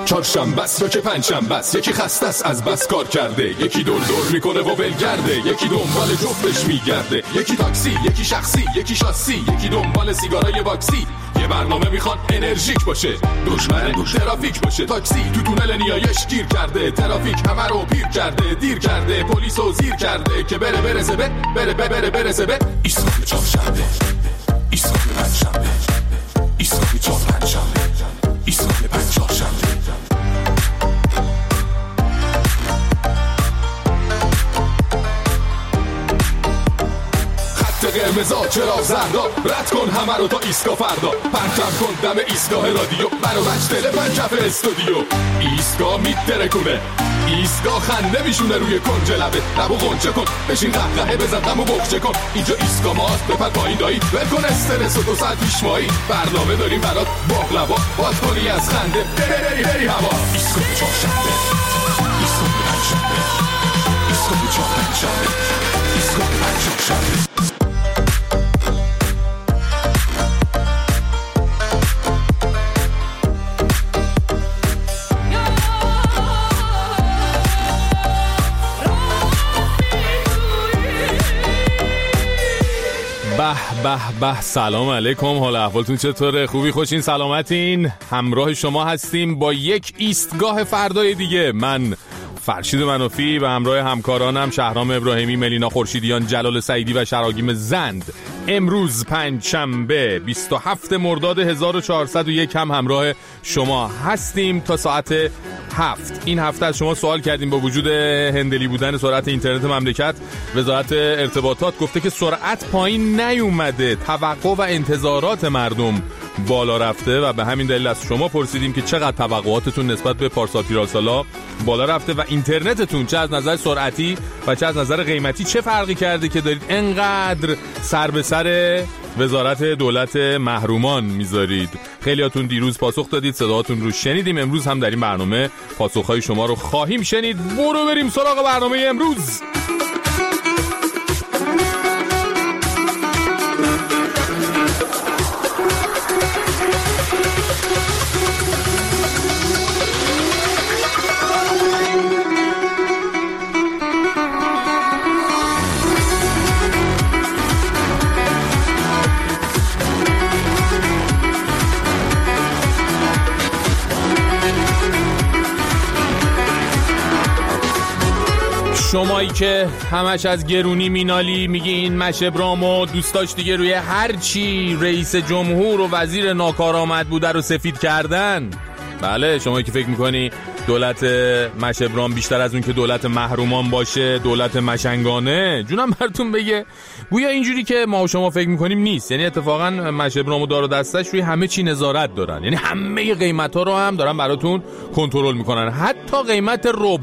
چهارشنبه است یا که پنجشنبه است، یکی خسته است از بس کار کرده، یکی دور میکنه و ولگرده، یکی دنبال جفتش میگرده، یکی تاکسی، یکی شخصی، یکی شاسی، یکی دنبال سیگارای باکسی. یه برنامه میخواد انرژیک باشه، دشمن ترافیک باشه. تاکسی تو تونل نیایش گیر کرده، ترافیک همه رو پیر کرده، دیر کرده، پلیسو زیر کرده که برسه به ایستگاه چهارشنبه، ایستگاه پنجشنبه، ایستگاه چهارشنبه، ایستگاه پنجشنبه. قرمزا چرا زردا، رد کن همه رو تا ایستگاه فردا، پرچم کن دم ایستگاه رادیو، منو بچ تلفن کف استودیو. ایستگاه میترکونه، ایستگاه خنده میشونه روی کنج لبه، لبو غنچه کن، بشین قهقهه بزن غمو بخچه کن. اینجا ایستگاه ماست، بپر پایین دایی، ول کن استرس و 2 ساعت پیش مایی. برنامه داریم برات باقلوا، باز کنی از خنده بری هوا. ایستگاه چهارشنبه، ایستگاه پنجشنبه، ایستگاه چهارشنبه، ایستگاه پنجشنبه. به سلام علیکم، حال احوالتون چطوره؟ خوبی؟ خوشین؟ سلامتین؟ همراه شما هستیم با یک ایستگاه فردای دیگه. من فرشید منافی و همراه همکارانم شهرام ابراهیمی، ملینا خورشیدیان، جلال سعیدی و شراگیم زند امروز پنجشنبه 27 مرداد 1401 هم همراه شما هستیم تا ساعت 7. این هفته از شما سوال کردیم با وجود هندلی بودن سرعت اینترنت مملکت، وزارت ارتباطات گفته که سرعت پایین نیومده، توقع و انتظارات مردم بالا رفته و به همین دلیل از شما پرسیدیم که چقدر توقعاتتون نسبت به پارسال پیراسالا بالا رفته و اینترنتتون چه از نظر سرعتی و چه از نظر قیمتی چه فرقی کرده که دارید انقدر سر به سر وزارت دولت محرومان میذارید. خیلیاتون دیروز پاسخ دادید، صداهاتون رو شنیدیم، امروز هم در این برنامه پاسخهای شما رو خواهیم شنید. برو بریم سراغ برنامه امروز. شمایی که همش از گرونی مینالی، میگی این مشبرام و دوستاش دیگه روی هر چی رئیس جمهور و وزیر ناکارآمد بوده رو سفید کردن. بله، شمایی که فکر میکنی دولت مشبرام بیشتر از اون که دولت محرومان باشه دولت مشنگانه، جونم براتون بگه گویا اینجوری که ما و شما فکر میکنیم نیست. یعنی اتفاقا مشبرام و دار و دستش روی همه چی نظارت دارن، یعنی همه قیمتا رو هم دارن براتون کنترل میکنن، حتی قیمت رب.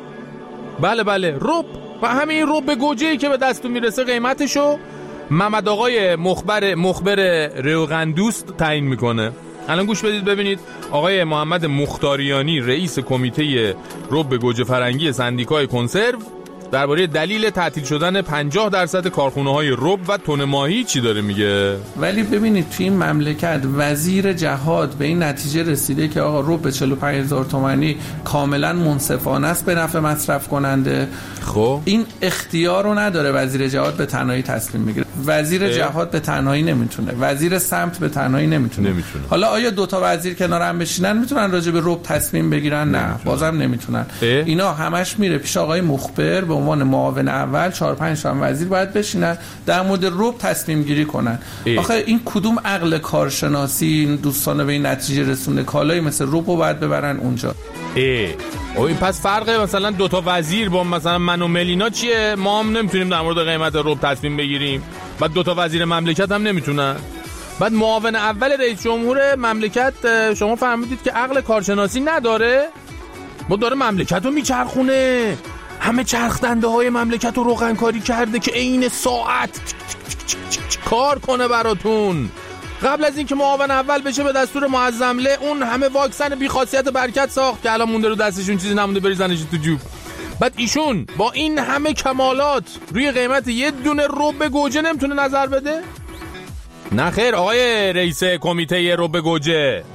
بله رب، و همین رب گوجه‌ای که به دستون میرسه قیمتشو محمد آقای مخبر ریوغندوست تعیین میکنه. الان گوش بدید ببینید آقای محمد مختاریانی رئیس کمیته رب گوجه فرنگی سندیکای کنسرو درباره دلیل تعطیل شدن 50% کارخونه‌های رب و تن ماهی چی داره میگه. ولی ببینید توی این مملکت وزیر جهاد به این نتیجه رسیده که آقا رب 45,000 تومانی کاملا منصفانه است به نفع مصرف کننده. خب این اختیار رو نداره وزیر جهاد به تنهایی تصمیم بگیره. وزیر جهاد به تنهایی نمیتونه، وزیر سمت به تنهایی نمیتونه. حالا آیا 2 تا وزیر کنار هم بشینن میتونن راجع به رب تصمیم بگیرن؟ نه، بازم نمیتونن. اینا همش میره پیش آقای مخبر به عنوان معاون اول. 4-5 تا وزیر باید بشینن در مورد رب تصمیم گیری کنن. آخه این کدوم عقل کارشناسی دوستانه به این نتیجه رسونده کالایی مثل رب رو باید ببرن اونجا؟ این پس فرق مثلا 2 تا وزیر با مثلا من و ملینا چیه؟ ما هم نمیتونیم در مورد قیمت رب تصمیم بگیریم، بعد 2 تا وزیر مملکت هم نمیتونن، بعد معاون اول رئیس جمهور مملکت شما فهمیدید که عقل کارشناسی نداره؟ ما داره مملکت رو میچرخونه، همه چرخدنده های مملکت رو روغنکاری کرده که عین ساعت کار کنه براتون. قبل از اینکه معاون اول بشه به دستور معظمله اون همه واکسن بی‌خاصیت برکت ساخت که الان مونده رو دستشون چیزی نمونده بریزنش تو جوب. بعد ایشون با این همه کمالات روی قیمت یه دونه رب گوجه نمیتونه نظر بده؟ نه خیر آقای رئیس کمیته رب گوجه،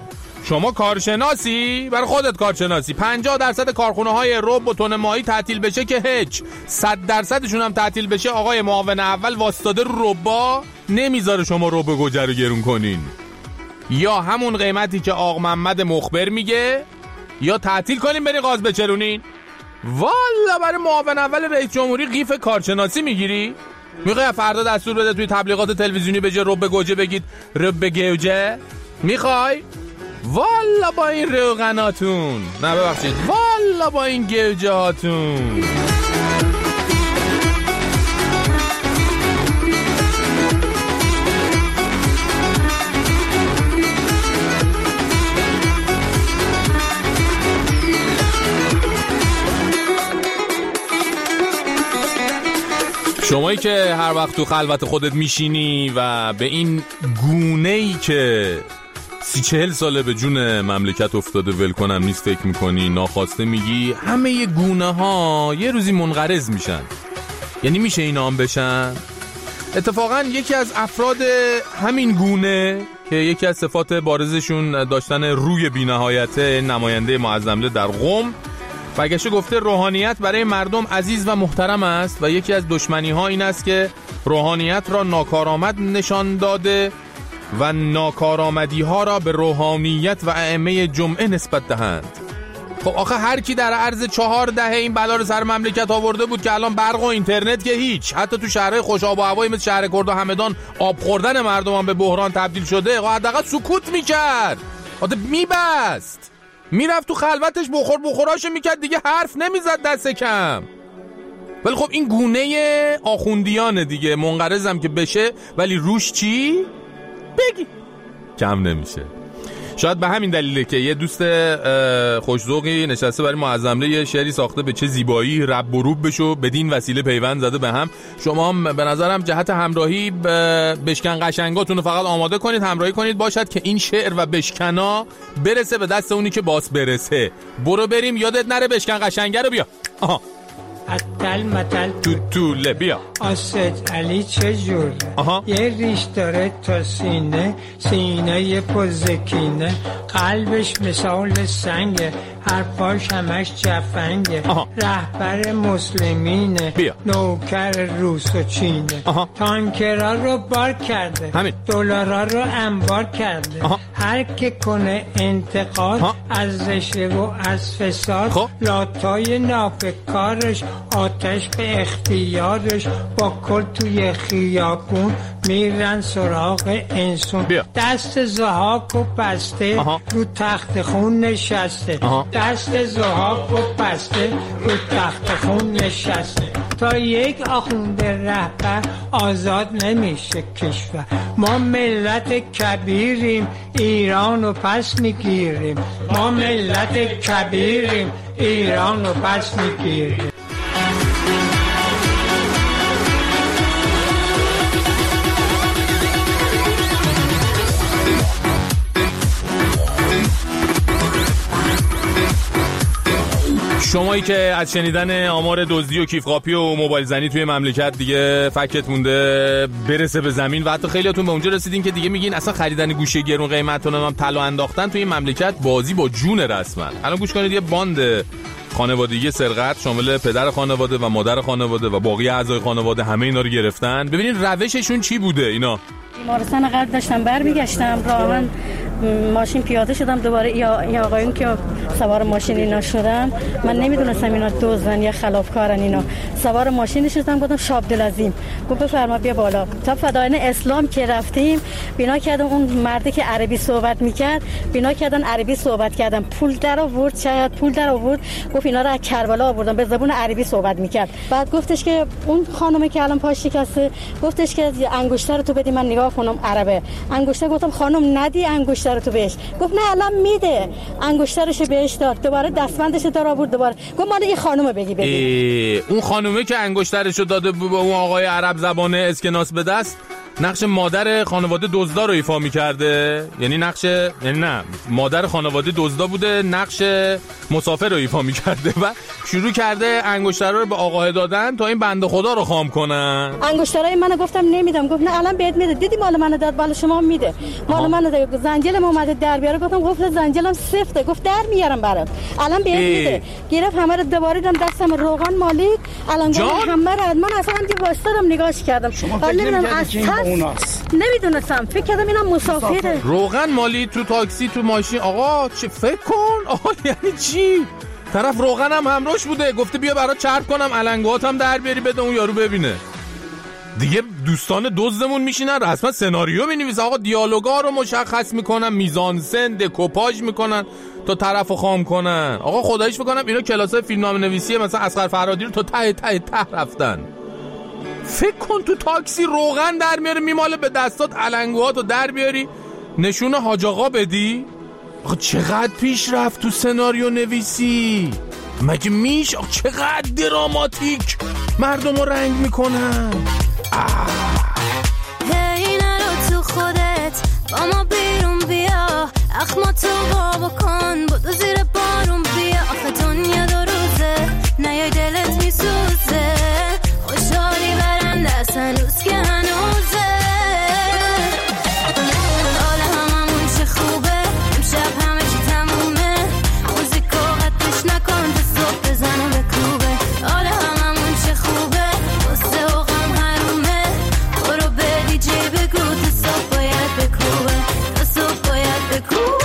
شما کارشناسی؟ برای خودت کارشناسی. 50% کارخونه‌های رب و تن ماهی تعطیل بشه که هیچ، 100%شون هم تعطیل بشه آقای معاون اول واسطاده رو ربا نمیذاره شما رب گوجه رو گرون کنین. یا همون قیمتی که آق محمد مخبر میگه، یا تعطیل کنین برین غاز بچرونین. والا برای معاون اول رئیس جمهوری قیف کارشناسی میگیری؟ میخوای فردا دستور بده توی تبلیغات تلویزیونی به جای رب گوجه بگید رب گوجه؟ میخوای؟ والا با این روغناتون، نه ببخشید، والا با این گوجه هاتون. شمایی که هر وقت تو خلوت خودت میشینی و به این گونه‌ای که 30-40 ساله به جون مملکت افتاده ول کنم نیست فکر میکنی، ناخواسته میگی همه یه گونه ها یه روزی منقرض میشن. یعنی میشه اینا هم بشن؟ اتفاقا یکی از افراد همین گونه که یکی از صفات بارزشون داشتن روی بی‌نهایت، نماینده معظم‌له در قم، برگشته گفته روحانیت برای مردم عزیز و محترم است و یکی از دشمنی‌ها این است که روحانیت را ناکارآمد نشان داده و ناکارآمدی‌ها را به روحانیت و ائمه جمعه نسبت دهند. خب آخه هر کی در عرض 4 دهه این بلا رو سر مملکت آورده بود که الان برق و اینترنت که هیچ، حتی تو شهرهای خوش آب و هوایی مثل شهر کرد و همدان آب خوردن مردم هم به بحران تبدیل شده، حداقل سکوت می‌کرد، میبست، میرفت تو خلوتش بخوراشو میکرد، دیگه حرف نمیزد دست کم. ولی خب این گونه آخوندیانه دیگه، منقرضم که بشه ولی روش چی؟ بگی کم نمیشه. شاید به همین دلیله که یه دوست خوش‌ذوقی نشسته برای معظم‌له یه شعری ساخته به چه زیبایی رب و روب بشو بدین وسیله پیوند زده به هم. شما هم به نظرم جهت همراهی بشکن قشنگاتون رو فقط آماده کنید، همراهی کنید باشد که این شعر و بشکنا برسه به دست اونی که باس برسه. برو بریم، یادت نره بشکن قشنگه رو بیا. آها اتل متل توله بیا. آسد علی چجور یه ریش داره تا سینه، سینه پوزکینه، قلبش مثال سنگه، هر پاش همش جفنگه، رهبر مسلمینه، نوکر روس و چینه، تانکرها رو بار کرده، دلارا رو انبار کرده، هر که کنه انتقاد از رشوه و از فساد، لاتای ناپکارش آتش به اختیارش، با کل توی خیابون میرن سراغ انسون، دست زحاک و بسته رو تخت خون نشسته، دست زحاک و بسته رو تخت خون نشسته، تا یک آخونده رهبر آزاد نمیشه کشور. ما ملت کبیریم، ایران رو پس میگیریم، ما ملت کبیریم، ایران رو پس میگیریم. شمایی که از شنیدن آمار دزدی و کیفقاپی و موبایل زنی توی مملکت دیگه فکت مونده برسه به زمین و حتی خیلیاتون به اونجا رسیدین که دیگه میگین اصلا خریدن گوشه گرون قیمتون هم طلا انداختن توی مملکت بازی با جون رسما. الان گوش کنید، یه باند خانوادگی سرقت شامل پدر خانواده و مادر خانواده و باقی اعضای خانواده همه اینا رو گرفتن. ببینین روششون چی بوده. اینا بیمارستان قلب داشتم برمیگشتم، راه ماشین پیاده شدم دوباره، یا آقایون که سوار ماشین اینا شدن، من نمیدونستم اینا دزدن یا خلافکارن. اینا سوار ماشین شدم، گفتم شاه عبدالعظیم، گفت بفرما بیا بالا. تا فدایان اسلام که رفتیم بنا کردم اون مردی که عربی صحبت میکرد، بنا کردن عربی صحبت کردم، پول در آورد، چقدر پول در آورد، گفت اینا رو از کربلا آوردم، به زبون عربی صحبت میکرد. بعد گفتش که اون خانومه که الان پاش شکسته، گفتش که انگشتر تو بدی من نگاه کنم عربه. انگشتر گفتم خانم ندی انگشتر تو بهش، گفت نه الان میده. انگشترش بهش داد، دوباره دستبندش در آورد، دوباره گفت مال این خانومه بگی بدی. اون خانومه که انگشترشو داده به اون آقای عرب زبانه اسکناس به دست نقش مادر خانواده دزدا رو ایفا می‌کرده، یعنی مادر خانواده دزدا بوده، نقش مسافر رو ایفا می‌کرده و شروع کرده انگشترا رو به آقا دادن تا این بنده خدا رو خام کنن. انگشترای منو گفتم نمیدم، گفت نه الان بهت میده. دیدی مال منو داد، مال شما میده. مال منو داد، زنجیرم اومده در بیاره، گفتم قفل زنجیرم سفته، گفت در میارم برات، الان بهت میده. گرفت همه رو دوباره دادم دستم، روغن مالیک، الان همه رو من اصلا که واسطم نگاهش کردم. نمیدونستم، فکر کردم اینا مسافره. روغن مالی تو تاکسی تو ماشین. آقا چه فکر کن، آقا یعنی چی؟ طرف روغنم همراهش بوده، گفته بیا برات چرب کنم علنگاتم در بیاری بده اون یارو ببینه. دیگه دوستان دزدمون میشینن رسما سناریو مینویسن، آقا دیالوگا رو مشخص میکنن، میزانسن دکوپاژ میکنن تا طرفو خام کنن. آقا خداییش میکنم اینا کلاسای فیلمنامه نویسی مثلا اصغر فرهادی رو تا ته رفتن. فکر کن تو تاکسی روغن در میاره میماله به دستات، علنگوهاتو در بیاری نشون حاج آقا بدی. آقا چقدر پیش رفت تو سناریو نویسی، مگه میش؟ آقا چقدر دراماتیک مردم رو رنگ میکنن. هی نرو تو خودت، با ما بیرون بیا، اخماتو با بکن، بودو زیر بارون بیا. آخه دنیا دو روزه، نیای دلت میسوزه، خوشحالی برنده است هنوز که هنوزه. حال هممون چه خوبه، امشب همه چی تمومه، موزیکو قطعش نکن تا صبح بزن و بکوبه. حال هممون چه خوبه، غصه و غم حرومه، برو به دی جی بگو تا صبح باید بکوبه، تا صبح باید بکوبه.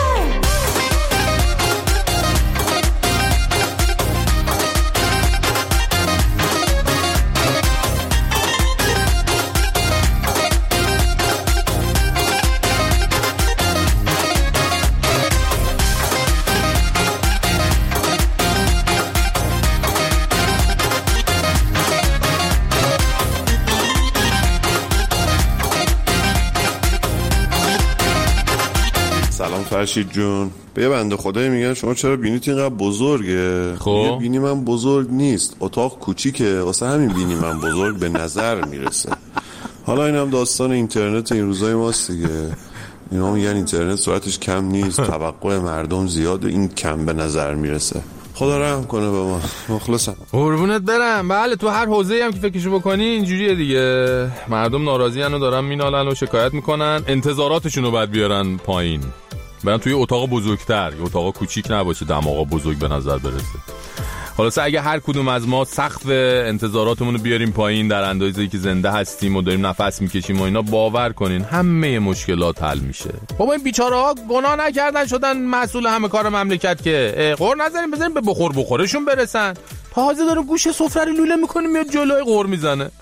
سلام فرشید جون. به بنده خدایی میگن شما چرا بینیت اینقدر بزرگه؟ خب بینی من بزرگ نیست، اتاق کوچیکه، واسه همین بینی من بزرگ به نظر میرسه. حالا این هم داستان اینترنت این روزای ماست دیگه. اینا میگن اینترنت سرعتش کم نیست، توقع مردم زیاده، این کم به نظر میرسه. خدا رحم کنه به ما. مخلصم. قربونت برم. بله تو هر حوزه‌ای هم که فکرشو بکنی اینجوریه دیگه. مردم ناراضی‌ان و دارن مینالن و شکایت میکنن، انتظاراتشون رو باید بیارن پایین. برن توی اتاق بزرگتر، یه اتاق کوچیک نباشه دماغا بزرگ به نظر برسه. خلاصه اگه هر کدوم از ما سقف انتظاراتمون رو بیاریم پایین در اندازه‌ای که زنده هستیم و داریم نفس میکشیم و اینا، باور کنین همه مشکلات حل میشه. بابا این بیچاره‌ها گناه نکردن شدن مسئول همه کار مملکت که قور نذاریم بذاریم به بخورشون برسن. تازه داره گوشه سفره رو لوله میکنه میاد جلوی قور میزنه.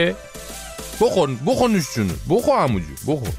بخور نوش جونه، بخور عموجو بخور.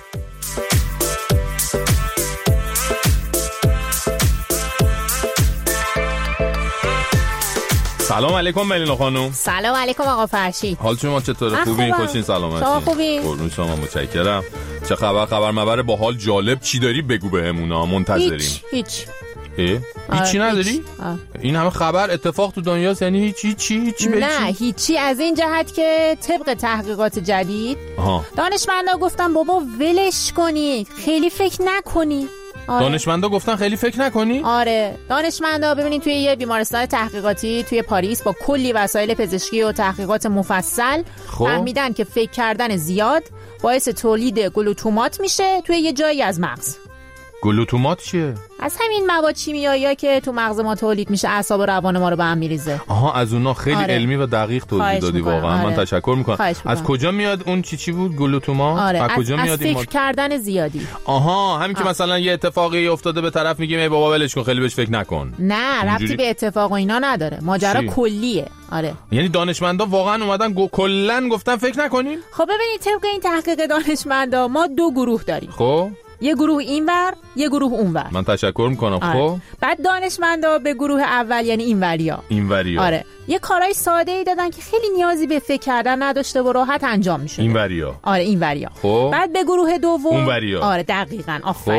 سلام علیکم ملینا خانم. سلام علیکم آقا فرشید. حال شما چطوره؟ خوبین؟ خوشین؟ سلامتی؟ شما خوبین؟ قربون شما، متشکرم. چه خبر مبر با حال جالب چی داری بگو بهمونا، منتظریم. هیچی نداری؟ این همه خبر اتفاق تو دنیاست، یعنی هیچی نه هیچی. از این جهت که طبق تحقیقات جدید دانشمندا گفتن بابا ولش کنید، خیلی فکر نکنید. دانشمندا گفتن خیلی فکر نکنی؟ آره دانشمندا ببینید توی یه بیمارستان تحقیقاتی توی پاریس با کلی وسایل پزشکی و تحقیقات مفصل فهمیدن که فکر کردن زیاد باعث تولید گلوتومات میشه توی یه جایی از مغز. گلوتومات چیه؟ از همین مواد شیمیایی‌ها که تو مغز ما تولید میشه اعصاب و روان ما رو به هم میریزه. از اونها خیلی علمی و دقیق توضیح دادی واقعا. من تشکر میکنم. از کجا میاد اون چی بود گلوتومات؟ از کجا میاد این فکر کردن زیادی. همین که مثلا یه اتفاقی افتاده به طرف میگیم ای بابا ولش کن خیلی بهش فکر نکن. نه ربطی به اتفاق و اینا نداره، ماجرا کلیه. یعنی دانشمندا واقعا اومدن کلا گفتن فکر نکنین؟ خب ببینید طبق این تحقیق دانشمندا ما دو گروه داریم. خب یه گروه اینور یه گروه اونور. من تشکر میکنم. خب بعد دانشمندا به گروه اول یعنی اینوریا یه کارهای ساده ای دادن که خیلی نیازی به فکر کردن نداشته و راحت انجام میشه. اینوریا اینوریا. خب بعد به گروه دوم اونوریا. دقیقاً آفرین.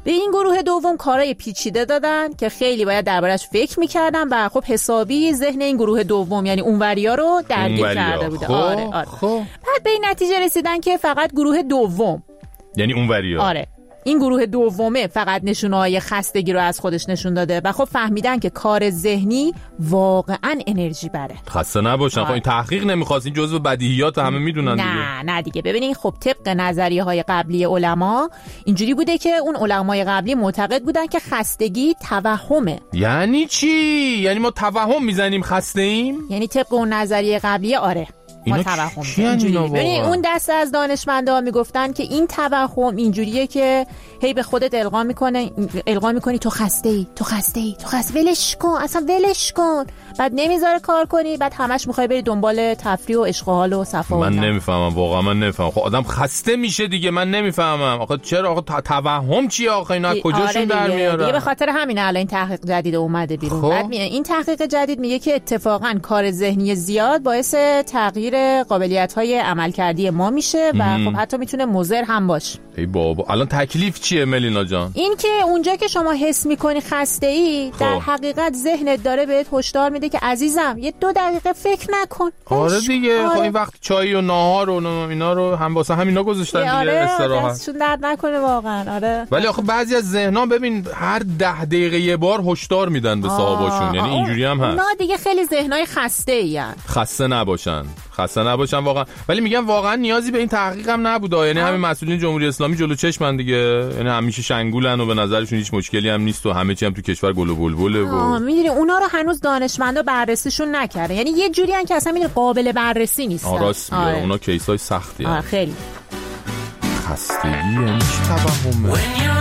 به این گروه دوم کارهای پیچیده دادن که خیلی باید دربارش فکر میکردن و خب حسابی ذهن این گروه دوم یعنی اونوریا رو درگیر کرده بوده. آره. بعد به این نتیجه رسیدن که فقط گروه دوم یعنی اونوریا، آره، این گروه دومه فقط نشونه‌های خستگی رو از خودش نشون داده و خب فهمیدن که کار ذهنی واقعا انرژی بره. خسته نباشن. خب این تحقیق نمیخواست، این جزء بدیهیات همه میدونن دیگه. نه دیگه. ببینین خب طبق نظریه‌های قبلی علما اینجوری بوده که اون علمای قبلی معتقد بودن که خستگی توهمه. یعنی چی؟ یعنی ما توهم میزنیم خسته ایم؟ یعنی طبق اون نظریه قبلی آره ما توهم اینجوریه. ببین اون دسته از دانشمندا میگفتن که این توهم اینجوریه که هی به خودت القا میکنی تو خسته ای ولش کن، اصلا ولش کن، بعد نمیذاره کار کنی، بعد همش میخوای بری دنبال تفریح و عشق و حال و صفا. من نمیفهمم واقعا، من نمیفهمم. خب آدم خسته میشه دیگه، من نمیفهمم آخه چرا آخه توهم چیه آخه اینا کجاشون در میاره؟ دیگه به خاطر همین الان این تحقیق جدید اومده بیرون. بعد این تحقیق جدید میگه که اتفاقا کار ذهنی زیاد باعث تغییر قابلیت‌های عملکردی ما میشه و خب حتی میتونه مضر هم باشه. ای بابا الان تکلیف چیه ملینا جان؟ این که اونجا که شما حس میکنی خسته ای در حقیقت ذهنت داره بهت هشدار میده که عزیزم یه 2 دقیقه فکر نکن. آره دیگه. خب این وقت چای و ناهار و اینا رو هم واسه همینا گذاشتن دیگه. آره استراحت دستشون درد نکنه واقعا. آره ولی آخه بعضی از ذهنا ببین هر 10 دقیقه یه بار هشدار میدن به صاحباشون، یعنی اینجوری هم هست. اونا دیگه خیلی ذهنای خسته این. خسته نباشن واقعا. ولی میگم واقعا نیازی به این تحقیق هم نبوده، یعنی همین مسئولین جمهوری اسلامی جلو چشمن دیگه، یعنی همیشه شنگولن و به نظرشون هیچ مشکلی هم نیست و همه چی هم تو کشور گل و بلبله و میدونی اونا رو هنوز دانشمندا بررسیشون نکردن، یعنی یه جوری ان که اصلا میدونی قابل بررسی نیستن. راست میگه. اونا کیسای سختی هستن. خیلی خستگی یعنی چی توهمه؟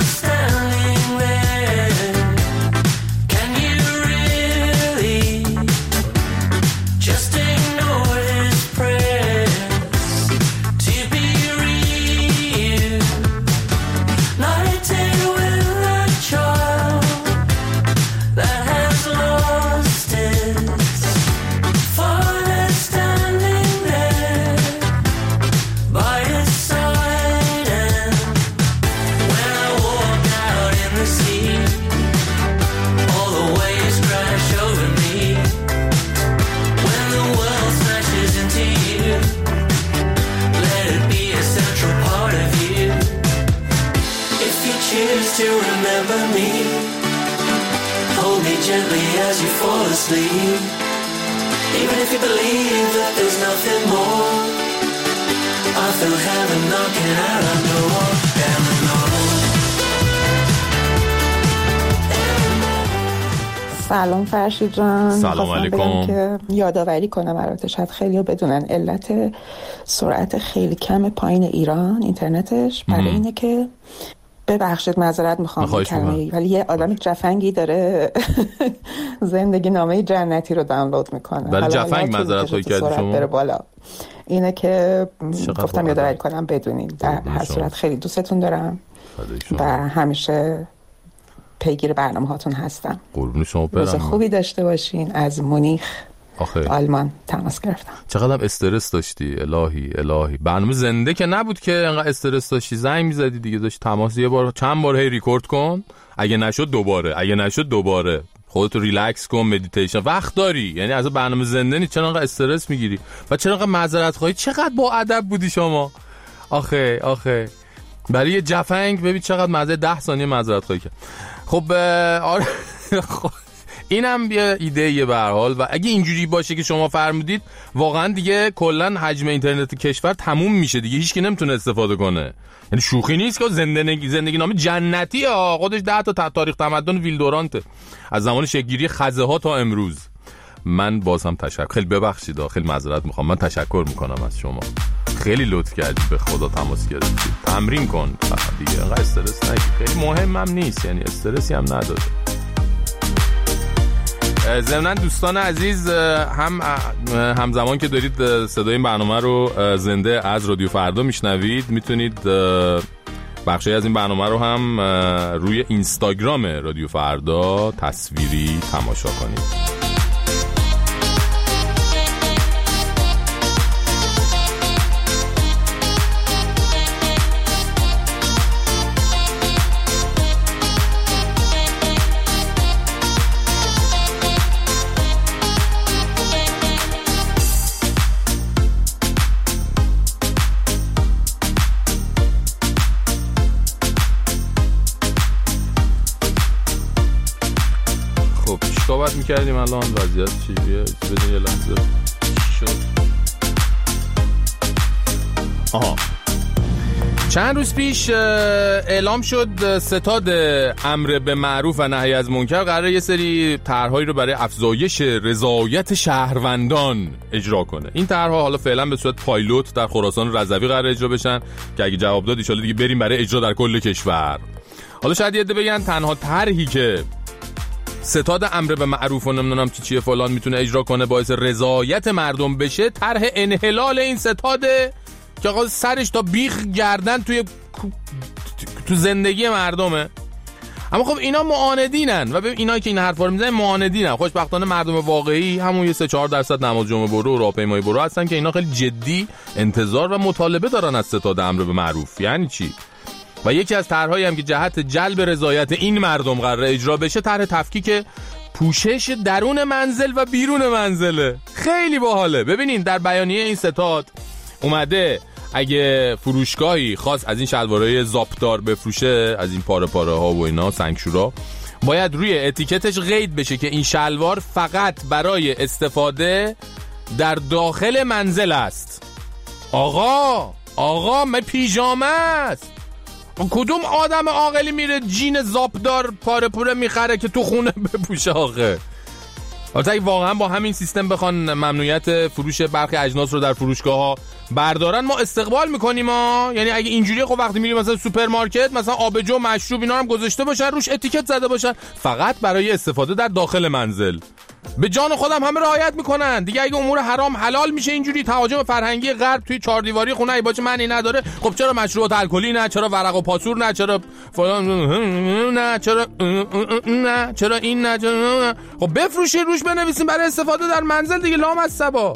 Even if you believe that there's nothing more, I feel heaven knocking at our door. سلام فرشید جان. سلام علیکم. که یادآوری کنم برات، شاید خیلی‌ها بدونن علت سرعت خیلی کم پایین ایران اینترنتش برای اینه که ببخشید معذرت میخوام کلمه‌ای، ولی یه آدم جفنگی داره زندگی نامه جنتی رو دانلود میکنه. ولی جفنگ معذرت خواهی کردی شما؟ بره بالا. اینه که گفتم یادآوری کنم بدونین. در هر صورت خیلی دوستتون دارم و همیشه پیگیر برنامه هاتون هستم. قربون شما برم. روز خوبی داشته باشین. از مونیخ آلمان تماس گرفتم. چقدر استرس داشتی؟ الهی برنامه زنده که نبود که انقدر استرس داشتی، زنگ میزدی دیگه، داشت تماس یه بار چند بار هی ریکورد کن، اگه نشد دوباره خودتو ریلکس کن، مدیتیشن وقت داری، یعنی از برنامه زنده نیست. چرا انقدر استرس میگیری و چرا انقدر معذرت خواهی؟ چقدر با ادب بودی شما. آخه برای یه جفنگ ببین چقدر مزه 10 ثانیه معذرت خواهی کرد. خب آره اینم یه ایده به هر حال، و اگه اینجوری باشه که شما فرمودید واقعا دیگه کلا حجم اینترنت کشور تموم میشه دیگه، هیچ کی نمیتونه استفاده کنه. یعنی شوخی نیست که زندگی نامه جنتی ها، خودش 10 تا تاریخ تمدن ویلدورانته از زمان شکل‌گیری خزه ها تا امروز. من باز هم خیلی ببخشید، خیلی معذرت میخوام. من تشکر میکنم از شما، خیلی لطف کردید، به خدا تماس گرفتید. تمرین کن دیگه، انقدر استرس نگیر، خیلی مهمم نیست، یعنی استرسی هم نداره. ضمناً دوستان عزیز، همزمان که دارید صدای این برنامه رو زنده از رادیو فردا میشنوید، میتونید بخشی از این برنامه رو هم روی اینستاگرام رادیو فردا تصویری تماشا کنید. فروشگاه باید میکردیم. الان وضعیت چیزیه؟ بدین یه لحظه شد. آها، چند روز پیش اعلام شد ستاد امر به معروف و نهی از منکر قراره یه سری طرحهایی رو برای افزایش رضایت شهروندان اجرا کنه. این طرحها حالا فعلا به صورت پایلوت در خراسان رضوی قراره اجرا بشن که اگه جواب داد ان شاءالله دیگه بریم برای اجرا در کل کشور. حالا شاید یه عده بگن تنها طرحی که ستاد امر به معروف و نمیدونم چیه فلان میتونه اجرا کنه باعث رضایت مردم بشه، طرح انحلال این ستاده که آقا سرش تا بیخ گردن تو زندگی مردمه. اما خب اینا معاندینن و ببین اینایی که این حرفا رو میزنن معاندینن. خوشبختانه مردم واقعی همون یه 3-4% نماز جمعه برو و راهپیمایی برو هستن که اینا خیلی جدی انتظار و مطالبه دارن از ستاد امر به معروف. یعنی چی؟ و یکی از طرحهایی هم که جهت جلب رضایت این مردم قراره اجرا بشه طرح تفکیک پوشش درون منزل و بیرون منزله. خیلی باحاله. ببینین در بیانیه این ستاد اومده اگه فروشگاهی خاص از این شلوارهای زاپدار بفروشه، از این پاره ها و اینا سنگشورا، باید روی اتیکتش قید بشه که این شلوار فقط برای استفاده در داخل منزل است. آقا من پیژامه است. کدوم آدم عاقلی میره جین زاپدار پاره پوره میخره که تو خونه بپوشه آخه؟ البته اگه واقعا با همین سیستم بخوان ممنوعیت فروش برخی اجناس رو در فروشگاه‌ها بردارن ما استقبال میکنیم یعنی اگه اینجوریه خب وقتی میریم مثلا سوپرمارکت مثلا آبجو مشروب اینا هم گذاشته باشن روش اتیکت زده باشن فقط برای استفاده در داخل منزل. به جان خودم همه رعایت میکنن دیگه. اگه امور حرام حلال میشه اینجوری تهاجم فرهنگی غرب توی چهار دیواری خونه ای باشه معنی نداره. خب چرا مشروبات الکلی نه؟ چرا ورق و پاسور نه؟ چرا فلان نه؟ چرا این نه؟ خب بفروشین روش بنویسین برای استفاده در منزل دیگه. لام از صبا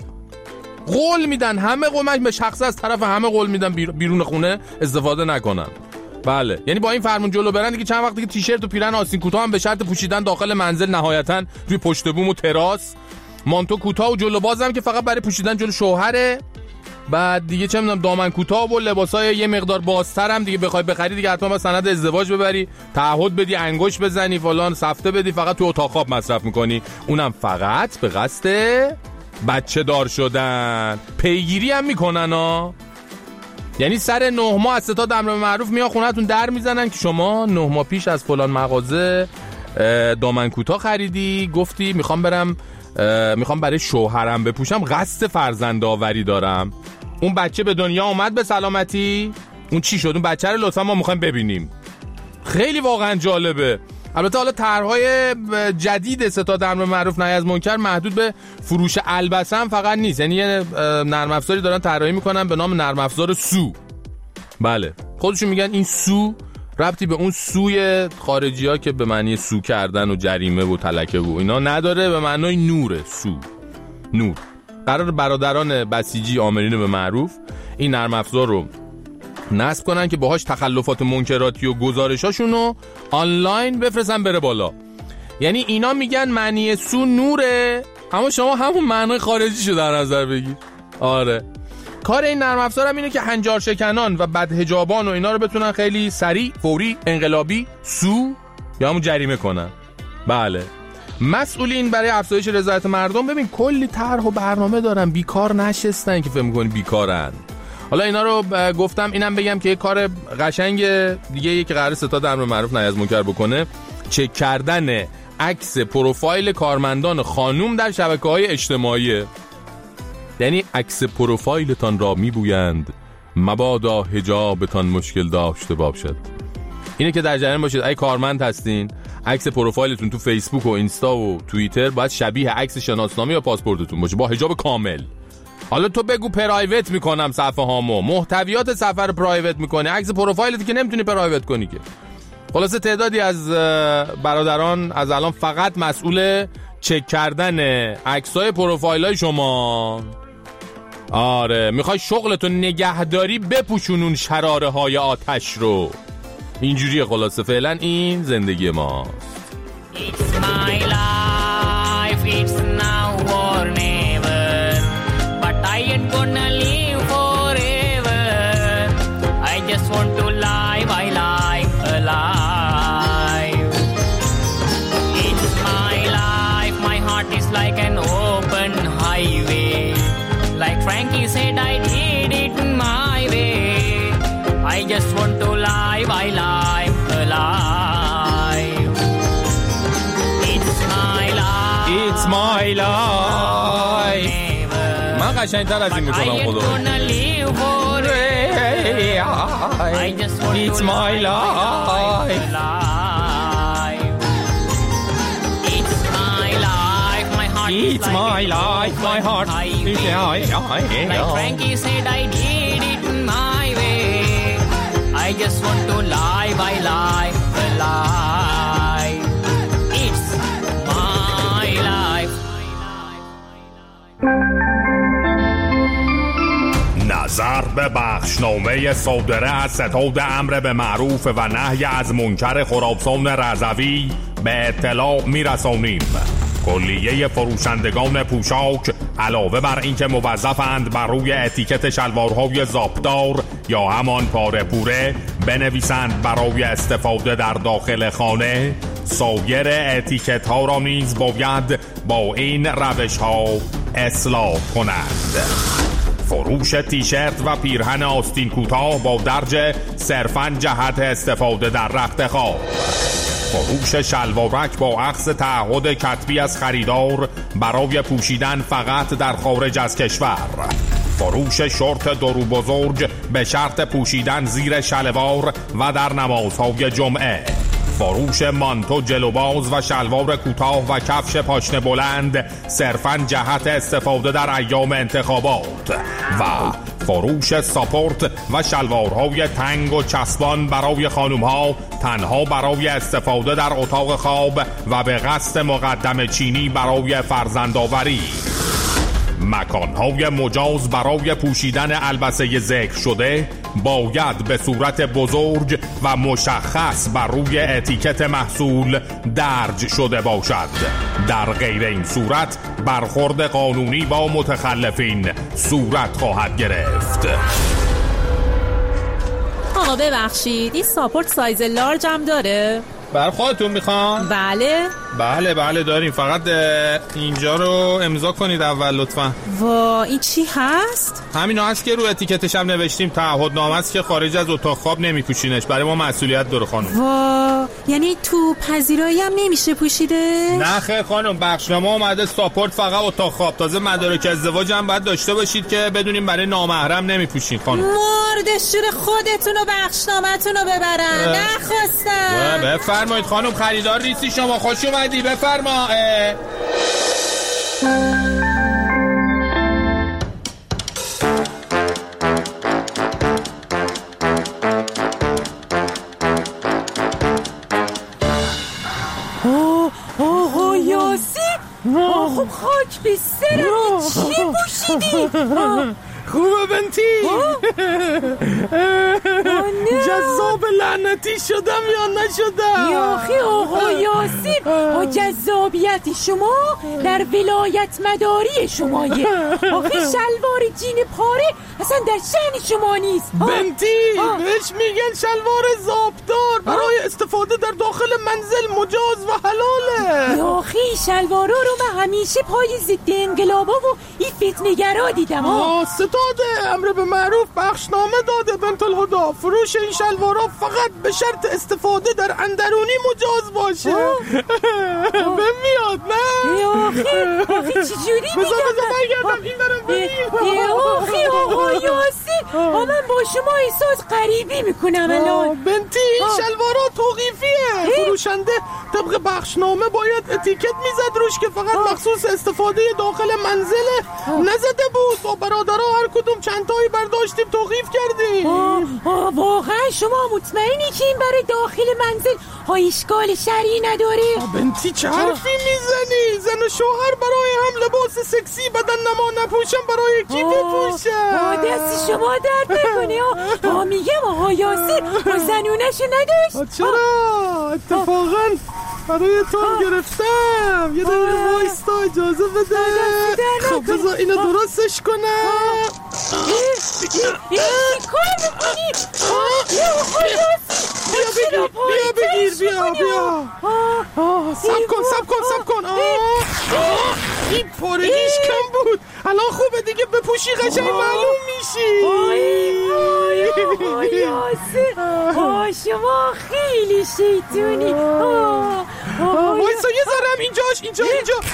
قول میدن، همه قول به شخص از طرف همه قول میدن بیرون خونه استفاده نکنن. بله یعنی با این فرمون جلو برن دیگه چند وقت دیگه تیشرت و پیرن آستین کوتاه هم به شرط پوشیدن داخل منزل نهایتا توی پشت بوم و تراس، مانتو کوتاه و جلو بازم که فقط برای پوشیدن جلو شوهره. بعد دیگه چه میدونم دامن کوتاه و لباسای یه مقدار بازتر هم دیگه بخوای بخری دیگه حتما با سند ازدواج ببری، تعهد بدی، انگشت بزنی، فلان سفته بدی، فقط تو اتاق خواب مصرف میکنی، اونم فقط به قصد بچه دار شدن. پیگیری هم میکنن یعنی سر 9 ماه از ستاد امر معروف میان خونه‌تون در میزنن که شما 9 ماه پیش از فلان مغازه دامن کوتاه خریدی، گفتی میخوام برای شوهرم بپوشم، قصد فرزند آوری دارم. اون بچه به دنیا اومد به سلامتی؟ اون چی شد؟ اون بچه رو لطفا ما میخوایم ببینیم. خیلی واقعا جالبه. البته حالا طرح‌های جدید ستاد امر معروف نهی از منکر محدود به فروش البسه هم فقط نیست. یعنی یه نرم افزاری دارن طراحی میکنن به نام نرم افزار سو. بله خودشون میگن این سو ربطی به اون سوی خارجی‌ها که به معنی سو کردن و جریمه و تلکه و اینا نداره، به معنای نوره. سو نور. قرار برادران بسیجی آمرین به معروف این نرم افزار رو نصب کنن که باهاش تخلفات منکراتی و گزارشاشون رو آنلاین بفرستن بره بالا. یعنی اینا میگن معنی سو نوره، اما شما همون معنی خارجیشو در نظر بگیر. آره کار این نرم افزار هم اینه که هنجار شکنان و بدحجابان و اینا رو بتونن خیلی سریع، فوری، انقلابی سو یا همون جریمه کنن. بله مسئولین برای افزایش رضایت مردم ببین کلی طرح و برنامه دارن، بیکار نشستن که فکر می‌کنی بیکارن. حالا اینا رو گفتم اینم بگم که یه کار قشنگ دیگه که قرار ستاد امر معروف نهی از منکر بکنه چک کردن عکس پروفایل کارمندان خانوم در شبکه‌های اجتماعی. یعنی عکس پروفایلتان را میبویند مبادا حجابتان مشکل داشته باشد. اینه که در جریان باشید اگه کارمند هستین عکس پروفایلتون تو فیسبوک و اینستا و توییتر باید شبیه عکس شناسنامه یا پاسپورتتون باشه با حجاب کامل. حالا تو بگو پرایوت میکنم صفحه هامو، محتویات صفحه رو پرایوت میکنی، عکس پروفایلت که نمیتونی پرایوت کنی که. خلاصه تعدادی از برادران از الان فقط مسئول چک کردن عکسای پروفایلای شما. آره میخوای شغلتو نگهداری بپوشونون شراره های آتش رو. اینجوریه خلاصه فعلا این زندگی ماست. It's my life, it's now or never, but I ain't gonna live forever. I just want to live my life alive. It's my life, Frankie said I did it my way. I just want to live, I live, alive. It's my life. It's my life. من قشنگتر از این میکنم خدا. It's my life. It's my life, my heart. Like Frankie said, I did it my way. I just want to live, I live, alive. It's my life. نظر به بخشنامه صادره از ستاد امر به معروف و نهی از منکر خراسان رضوی به اطلاع میرسانیم. کلیه فروشندگان پوشاک علاوه بر اینکه موظفند بر روی اتیکت شلوارهای زاپدار یا همان پاره پوره بنویسند برای استفاده در داخل خانه، سایر اتیکت ها را نیز باید با این روش ها اصلاح کنند. فروش تیشرت و پیرهن آستین کوتاه با درج صرفاً جهت استفاده در رخت خواب. فروش شلوارک با اخذ تعهد کتبی از خریدار برای پوشیدن فقط در خارج از کشور. فروش شورت درو بزرگ به شرط پوشیدن زیر شلوار و در نمازهای جمعه. فروش مانتو جلوباز و شلوار کوتاه و کفش پاشنه بلند صرفاً جهت استفاده در ایام انتخابات و فروش ساپورت و شلوارهای تنگ و چسبان برای خانم‌ها تنها برای استفاده در اتاق خواب و به قصد مقدم چینی برای فرزندآوری. مکانهای مجاز برای پوشیدن البسه ذکر شده باید به صورت بزرگ و مشخص بر روی اتیکت محصول درج شده باشد. در غیر این صورت برخورد قانونی با متخلفین صورت خواهد گرفت. آقا ببخشید این ساپورت سایز لارج هم داره؟ بر خودتون میخوان؟ بله داریم، فقط اینجا رو امضا کنید اول لطفا. این چی هست؟ همینا هست که رو اتیکتش هم نوشتیم تعهدنامه است که خارج از اتاق خواب نمیپوشینش، برای ما مسئولیت داره خانم. یعنی تو پذیرایی هم نمیشه پوشیده؟ نه خیر خانم، بخشنامه اومده ساپورت فقط اتاق خواب، تازه مدارک ازدواج هم باید داشته باشید که بدونیم برای نامحرم نمیپوشین خانم. مردشور خودتون و بخشنامه‌تون رو ببرن. نخواستم. بفرمایید خانم، خریدار نیستی شما، خوش اومدی، بفرما. آقا یاسین، خب خاک به سرم، چی پوشیدی؟ خوبه بنتی؟ جذاب لعنتی شدم یا نشدم؟ یاخی آقا یاسین، جذابیت شما در ولایت مداری شمایه. آخه شلوار جین پاره اصلا در شأن شما نیست. بنتی بهش میگن شلوار زابدار، برای استفاده در داخل منزل مجاز و حلاله. یاخی شلوارا رو من همیشه پای ضد انقلابا و این فتنه‌گرا دیدم. ستاد امر به معروف بخشنامه داده بنت الهدا، فروش این شلوارا فقط به شرط استفاده در اندرونی مجاز باشه. بمیاد نه؟ آخی چجوری میگم؟ بذار برگردم این برم ببین. آخی آقا یاسین، من با شما احساس غریبی میکنم الان. بنتی این شلوارا توقیفیه، فروشنده طبق بخشنامه باید اتیکت میزد روش که فقط مخصوص استفاده داخل منزله، نزده بود. با برادرها هر کدوم چند تایی برداشتیم توقیف کردیم. واقعا شما مطمئنی که این برای داخل منزل اشکال شرعی نداره؟ بنتی چه حرفی میزنی؟ زن و شوهر برای هم لباس سکسی بدن نما نپوشن، برای کی بپوشن؟ دست شما درد نکنه. میگم آقا یاسین زنونشو نداشت. چرا؟ اتفاقا برای تو گرفتم. یه دقیقه وایستا، اجازه بده. خب بذار اینو درستش کنم. چی کار میکنی؟ بیا. سب کن. یکی پارگیش کم بود. الان خوبه دیگه بپوشی قشنگ معلوم میشی. یاسر شما خیلی شیطونی. وایسا یه ذرم اینجا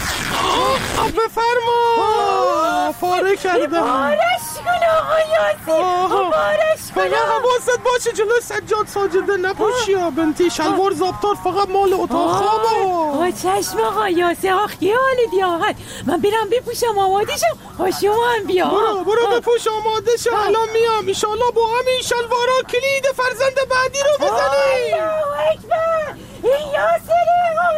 بفرما. پاره کردم. بارش کن آقا یاسر، بارش کن. فقط حواست باشه جلو سجاد ساجده نپوشی ها بنتی. شلوار زابطار فقط مال اتاق خوابه. چشم آقا یاسر. خیلی حالی آقا. من برم بپوشم آماده شم. شما هم بیا. برو بپوش آماده شم. الان میام. ایشالله با همین شلوارا کلید فرزند بعدی رو بزنی. الله اکبر. این یاسر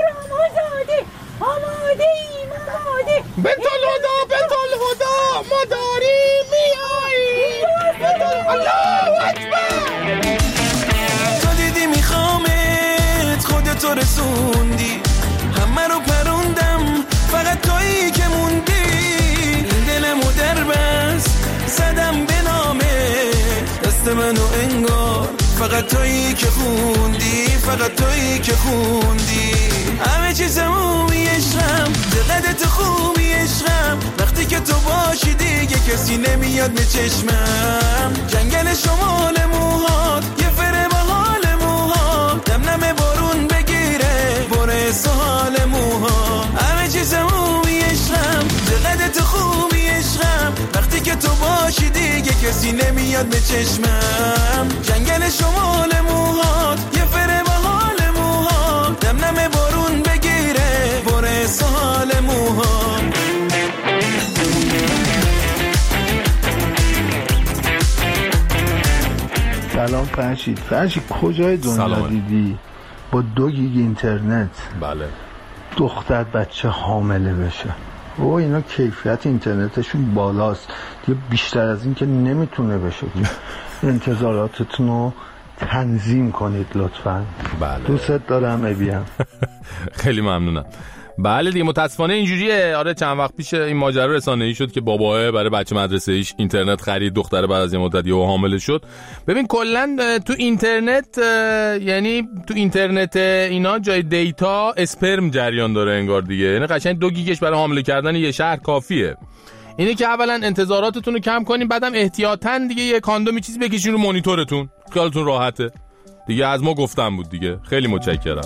آماده بنت الهدا ما داریم میاییم. الله اکبر. تو دیدی میخوامت خودتو رسوندی، همه رو پروندم فقط تویی که موندی. این دلمو در بس زدم به نامه دست منو انگار فقط تویی که خوندی، فقط تویی که خوندی. همه چیزمو میشرم دقدت خوبی عشقم، وقتی که تو باشی دیگه کسی نمیاد به چشمم. جنگل شمال موهات یه فره با حال موهات، نم بارون بگیره بره سال موهات. همه چیزمو میشرم دقدت خوبی عشقم، وقتی که تو باشی دیگه کسی نمیاد به چشمم. جنگل شمال موهات یه فره با حال موهات، نم بارون بگیره بره سال موهات. سلام فرشید کجای دنیا دیدی با 2 گیگ اینترنت بله دختر بچه حامله بشه؟ او اینا کیفیت اینترنتشون بالاست دیگه، بیشتر از این که نمیتونه بشه. انتظاراتتون رو تنظیم کنید لطفاً. بله دوست دارم ابیم. خیلی ممنونم. بله دیگه متاسفانه اینجوریه. آره چند وقت پیش این ماجرا رسانه‌ای شد که باباه برای بچه مدرسه ایش اینترنت خرید، دختره بعد از یه مدت یهو حامله شد. ببین کلا تو اینترنت یعنی تو اینترنت اینا جای دیتا اسپرم جریان داره انگار دیگه. یعنی قشنگ 2 گیگش برای حامله کردن یه شهر کافیه. اینه که اولا انتظاراتتون رو کم کنین، بعدم احتیاطاً دیگه یه کاندوم چیزی بکشین رو مانیتورتون، خیالتون راحته. دیگه از ما گفتم بود دیگه. خیلی متشکرم.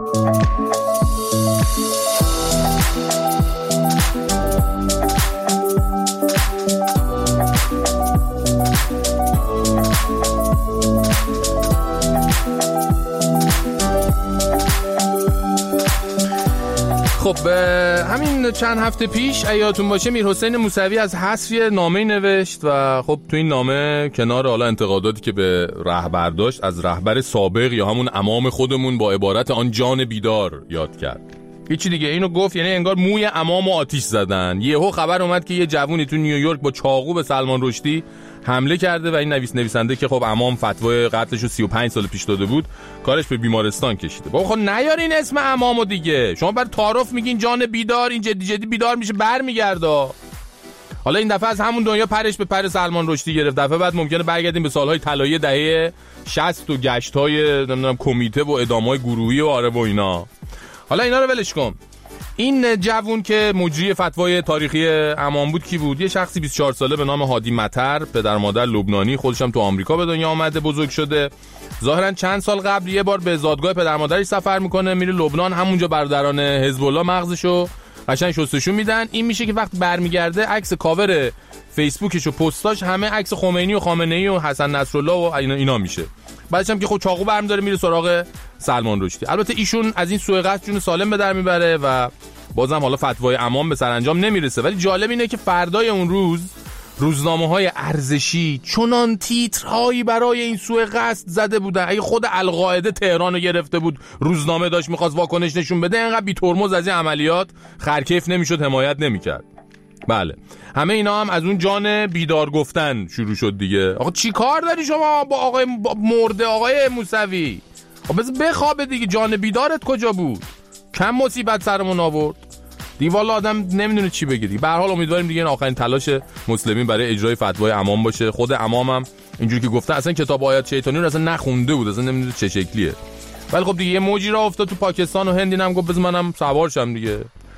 خب همین چند هفته پیش یادتون باشه میرحسین موسوی از حذف نامه‌ای نوشت و خب تو این نامه کنار حالا انتقاداتی که به رهبر داشت از رهبر سابق یا همون امام خودمون با عبارت آن جان بیدار یاد کرد. هیچی دیگه اینو گفت، یعنی انگار موی امامو آتیش زدن. یهو خبر اومد که یه جوونی تو نیویورک با چاقو به سلمان رشدی حمله کرده و این نویسنده که خب امام فتوای قتلشو 35 سال پیش داده بود کارش به بیمارستان کشیده. بابا خب نیارین اسم امامو دیگه. شما بر تعارف میگین جان بیدار، این جدی بیدار میشه برمیگرده. حالا این دفعه از همون دنیا پرش به پر سلمان رشدی گرفت. دفعه بعد ممکنه برگردیم به سالهای طلایی دهه 60 و گشت‌های نمیدونم کمیته و ادامه‌های گروهی و آره و اینا. حالا اینا رو ولش کن. این جوون که مجری فتوای تاریخی امام بود کی بود؟ یه شخصی 24 ساله به نام هادی مطر، پدر مادر لبنانی، خودش هم تو آمریکا به دنیا آمده، بزرگ شده. ظاهرا چند سال قبل یه بار به زادگاه پدر مادرش سفر میکنه، میره لبنان، همونجا برادران حزب الله مغزشو قشنگ شستشو میدن. این میشه که وقت برمیگرده عکس کاور فیسبوکش و پستاش همه عکس خمینی و خامنه‌ای و حسن نصرالله و اینا میشه. بعدش هم که خود چاقو برمی‌داره میره سراغ سلمان رشدی. البته ایشون از این سوء قصد جون سالم به در میبره و بازم حالا فتوای امام به سرانجام نمیرسه. ولی جالب اینه که فردای اون روز روزنامه‌های ارزشی چنان تیترهایی برای این سوء قصد زده بودن. اگه خود القاعده تهران رو گرفته بود روزنامه داشت می‌خواست واکنش نشون بده، اینقدر بی ترمز از این عملیات خرکیف نمی‌شد، حمایت نمی‌کرد. بله همه اینا هم از اون جان بیدار گفتن شروع شد دیگه. آقا چی کار داری شما با آقای مرده آقای موسوی؟ خب بذار بخوابه دیگه. جان بیدارت کجا بود؟ کم مصیبت سرمون آورد دیگه. والا آدم نمیدونه چی بگه دیگه. به هر حال امیدواریم دیگه این آخرین تلاش مسلمین برای اجرای فتوای امام باشه. خود امام هم اینجوری که گفته اصلا کتاب آیات شیطانی رو اصلا نخونده بود، اصلا نمیدونه چه شکلیه. ولی خب دیگه یه موجی را افتاد تو پاکستان و هند، اینم گفت بذار منم سوار شم دیگه.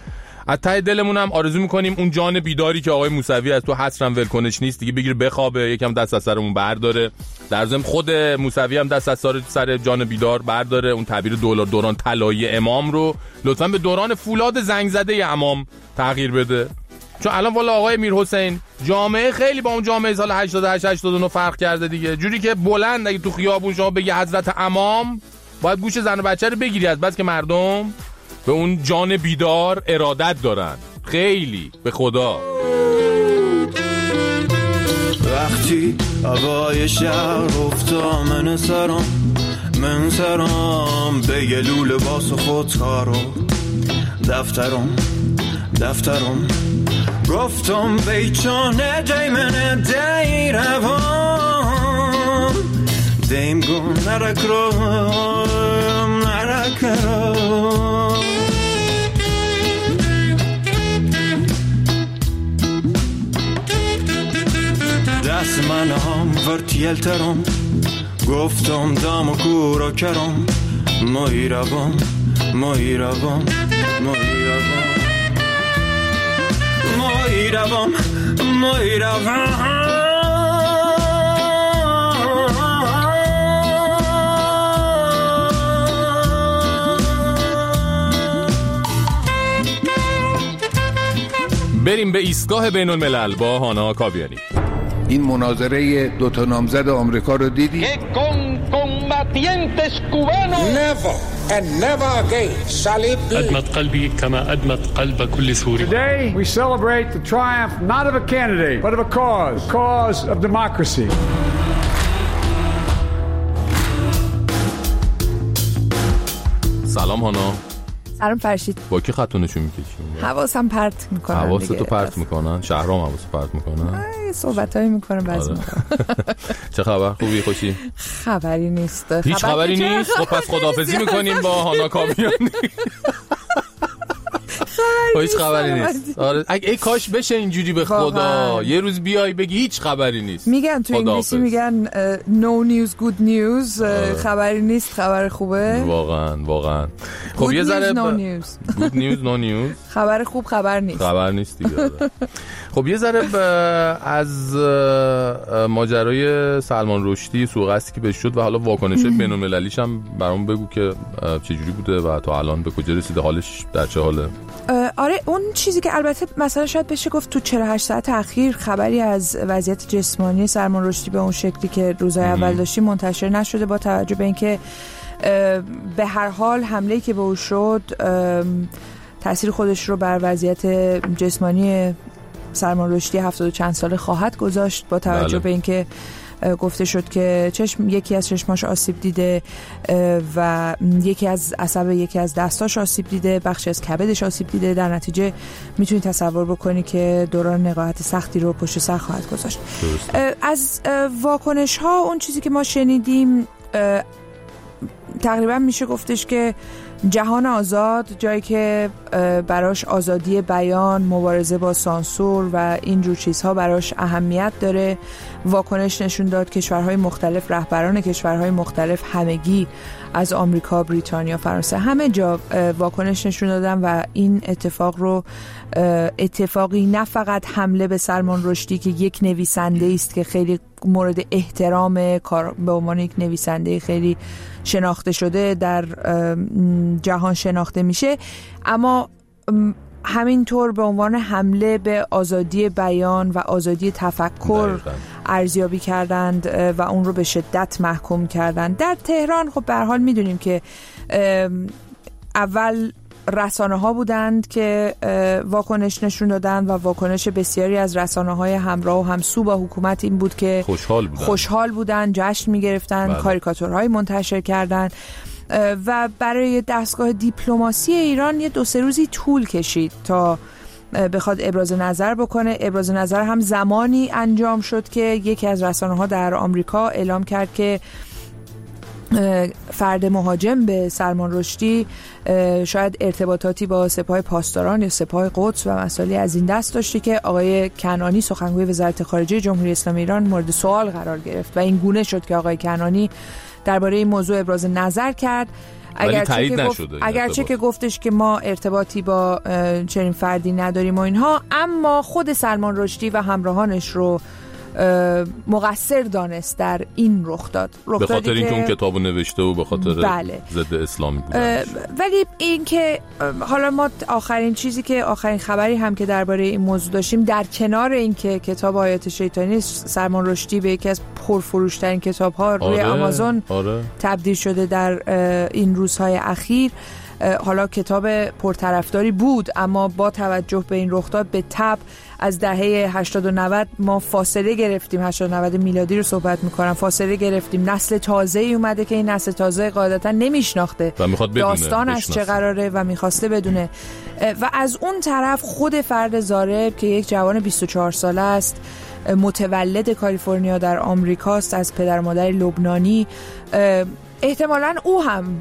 از ته دلمون هم آرزو میکنیم اون جان بیداری که آقای موسوی از تو حسرم ولکنش نیست دیگه بگیر بخوابه، یکم دست از سرمون برداره. در ضمن خود موسوی هم دست از سر جان بیدار برداره. اون تعبیر دوران طلایی امام رو لطفاً به دوران فولاد زنگ زده امام تغییر بده. چون الان والا آقای میرحسین جامعه خیلی با اون جامعه سال 88 89 فرق کرده دیگه. جوری که بلند اگه تو خیابون شما بگی حضرت امام باید گوش زن و بچه رو بگیری، از بس که مردم به اون جان بیدار ارادت دارن. خیلی به خدا. وقتی هوای شهر افتا من سرم به یه لوله باس و خودکارو دفترم گفتم بیچانه دیمن دی روان دیم گون نرک رو دست من هم ورتیل ترم گفتم دام و کورا کرم مایی روان بریم به ایستگاه بین الملل با هانا کاویانی. این مناظره دوتا نامزد آمریکا رو دیدی؟ أدمت قلبي كما أدمت قلب كل سوري. Today we celebrate the triumph not of a candidate but of a cause of democracy. سلام هانا. سلام فرشید. با کی خطونشون میکشیم؟ حواسم پرت میکنن. حواستو پرت میکنن؟ شهرام حواسو پرت میکنن؟ صحبتایی میکنن بعضی موقع. چه خبر؟ خوبی خوشی؟ خبری نیست. هیچ خبری نیست؟ خب پس خداحافظی میکنیم با هانا کاویانی. هیچ خبری نیست. آره ای کاش بشه اینجوری به خدا. یه روز بیای بگی هیچ خبری نیست. میگن تو انگلیسی میگن no news good news. خبری نیست خبر خوبه. واقعا. خب یه ذره good news no news. خبر خوب خبر نیست دیگه. خب یه ذره از ماجرای سلمان رشدی سوءقصدی که بهش شد و حالا واکنش بین‌المللیش هم برام بگو که چجوری بوده و تا الان به کجا رسیده، حالش در چه حاله؟ آره اون چیزی که البته مثلا شاید بشه گفت تو 48 ساعت اخیر خبری از وضعیت جسمانی سلمان رشدی به اون شکلی که روزهای اول داشتیم منتشر نشده، با توجه به اینکه به هر حال حمله‌ای که به او شد تأثیر خودش رو بر وضعیت جسمانی سلمان رشدی 70 و چند ساله خواهد گذاشت، با توجه به اینکه گفته شد که یکی از چشماش آسیب دیده و یکی از عصب یکی از دستاش آسیب دیده، بخشی از کبدش آسیب دیده. در نتیجه میتونی تصور بکنی که دوران نقاهت سختی رو پشت سر خواهد گذاشت. از واکنش ها اون چیزی که ما شنیدیم تقریبا میشه گفتش که جهان آزاد، جایی که براش آزادی بیان، مبارزه با سانسور و اینجور چیزها براش اهمیت داره، واکنش نشون داد. کشورهای مختلف، رهبران کشورهای مختلف همگی از آمریکا، بریتانیا، فرانسه، همه جا واکنش نشون دادن و این اتفاق رو اتفاقی نه فقط حمله به سلمان رشدی که یک نویسنده است که خیلی مورد احترام به عنوان یک نویسنده خیلی شناخته شده در جهان شناخته میشه، اما همینطور به عنوان حمله به آزادی بیان و آزادی تفکر ارزیابی کردند و اون رو به شدت محکوم کردند. در تهران خب به هر حال میدونیم که اول رسانه ها بودند که واکنش نشون دادن و واکنش بسیاری از رسانه های همراه و همسو با حکومت این بود که خوشحال بودن، جشن می گرفتن، کاریکاتورهای منتشر کردن و برای دستگاه دیپلماسی ایران یه 2-3 روزی طول کشید تا بخواد ابراز نظر بکنه. ابراز نظر هم زمانی انجام شد که یکی از رسانه ها در آمریکا اعلام کرد که فرد مهاجم به سلمان رشدی شاید ارتباطاتی با سپاه پاسداران یا سپاه قدس و مسائلی از این دست داشتی که آقای کنعانی سخنگوی وزارت خارجه جمهوری اسلامی ایران مورد سوال قرار گرفت و این گونه شد که آقای کنعانی درباره این موضوع ابراز نظر کرد اگرچه که گفتش که ما ارتباطی با چنین فردی نداریم و اینها، اما خود سلمان رشدی و همراهانش رو مقصر دانست در این رخ داد. به خاطر اینکه اون کتابو نوشته و به خاطر ضد اسلامی بود. ولی این که حالا ما آخرین خبری هم که درباره این موضوع داشتیم، در کنار این که کتاب آیات شیطانی سلمان رشدی به یکی از پرفروشترین کتاب‌ها روی آمازون تبدیل شده در این روزهای اخیر، حالا کتاب پرطرفداری بود، اما با توجه به این رخداد به تبع از دهه 80 و 90 ما فاصله گرفتیم. 80 و 90 میلادی رو صحبت میکنم. فاصله گرفتیم، نسل تازه‌ای اومده که این نسل تازه قاعدتا نمیشناخته داستانش چه قراره و میخواسته بدونه. و از اون طرف خود فرد زارب که یک جوان 24 ساله است، متولد کالیفرنیا در آمریکاست، از پدر مادر لبنانی، احتمالاً او هم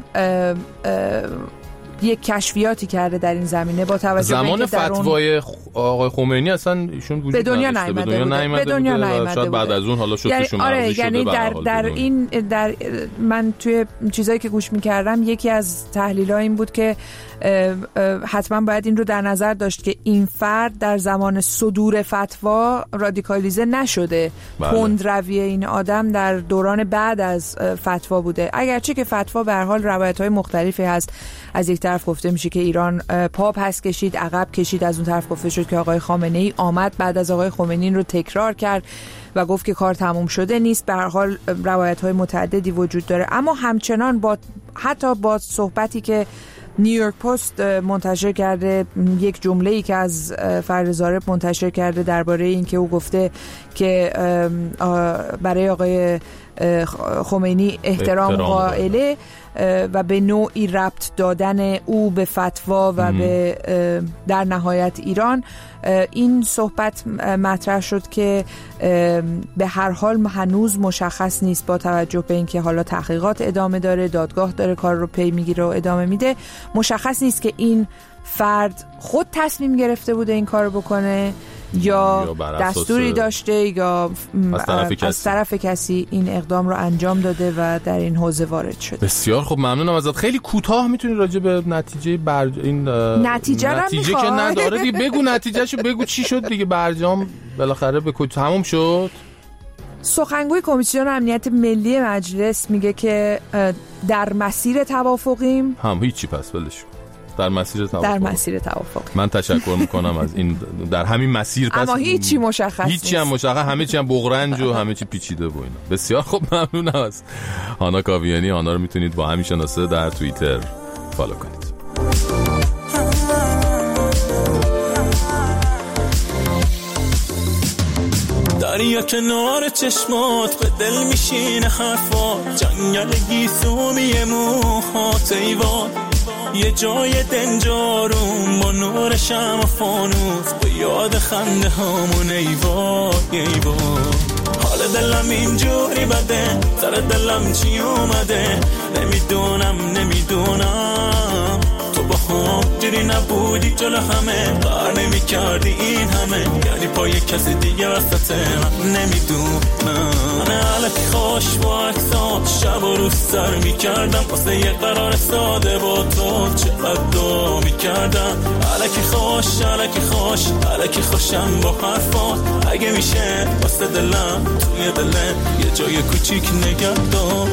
یک کشفیاتی کرده در این زمینه با توجه زمان فتوای آقای خمینی اصلا ایشون وجود به دنیا نیامده شاید بعد از اون حالا شکلشون معرفی شده. یعنی در من توی چیزایی که گوش می‌کردم یکی از تحلیل‌ها این بود که حتما باید این رو در نظر داشت که این فرد در زمان صدور فتوا رادیکالیزه نشده. کندروی این آدم در دوران بعد از فتوا بوده، اگرچه که فتوا به هر حال روایت‌های مختلفی هست. از یک طرف گفته میشه که ایران پا پس کشید، عقب کشید، از اون طرف گفته شد که آقای خامنه‌ای آمد بعد از آقای خمینی رو تکرار کرد و گفت که کار تموم شده نیست. به هر حال روایت‌های متعددی وجود داره، اما همچنان حتی با صحبتی که نیویورک پست منتشر کرده، یک جمله‌ای که از فرد زارب منتشر کرده درباره این که او گفته که برای آقای خمینی احترام قائله و به نوعی ربط دادن او به فتوا و به در نهایت ایران، این صحبت مطرح شد که به هر حال هنوز مشخص نیست با توجه به اینکه حالا تحقیقات ادامه داره، دادگاه داره کار رو پی میگیره و ادامه میده، مشخص نیست که این فرد خود تصمیم گرفته بوده این کار رو بکنه یا دستوری داشته یا از طرف کسی این اقدام رو انجام داده و در این حوزه وارد شده. بسیار خب، ممنونم ازت. خیلی کوتاه میتونی راجع به نتیجه نتیجه که نداره دیگه بگو، نتیجهشو بگو چی شد دیگه. برجام بالاخره به تموم شد. سخنگوی کمیسیون امنیت ملی مجلس میگه که در مسیر توافقیم. هیچی، پس ولش در مسیر توافق. من تشکر میکنم از این در همین مسیر. پس اما هیچی مشخص نیست. هیچی هم مشخص، همه چی هم بغرنج و همه چی پیچیده و اینا. بسیار خوب، ممنونم از هانا کاویانی. هانا رو میتونید با همین شناسه در توییتر فالو کنید. دریا کنار چشمات به دل میشینه حرفات، جنگل گیسومی موهات ایوان، یه جای دنجارون با نور شمع فانوس، به یاد خنده هامون ایوان. حال دلم اینجوری بده، سر دلم چی اومده، نمیدونم تو با هم جوری نبودی، جلو همه بر نمی کردی این همه، یعنی پای کسی دیگه وسط من نمیدونم. من علکی خوش با اکسات شب و روز سر می کردم، واسه یه قرار ساده با تو چقدر دعا می کردم. علکی خوشم با حرفات، اگه میشه واسه دلم توی دلم یه جای کوچیک نگه دار.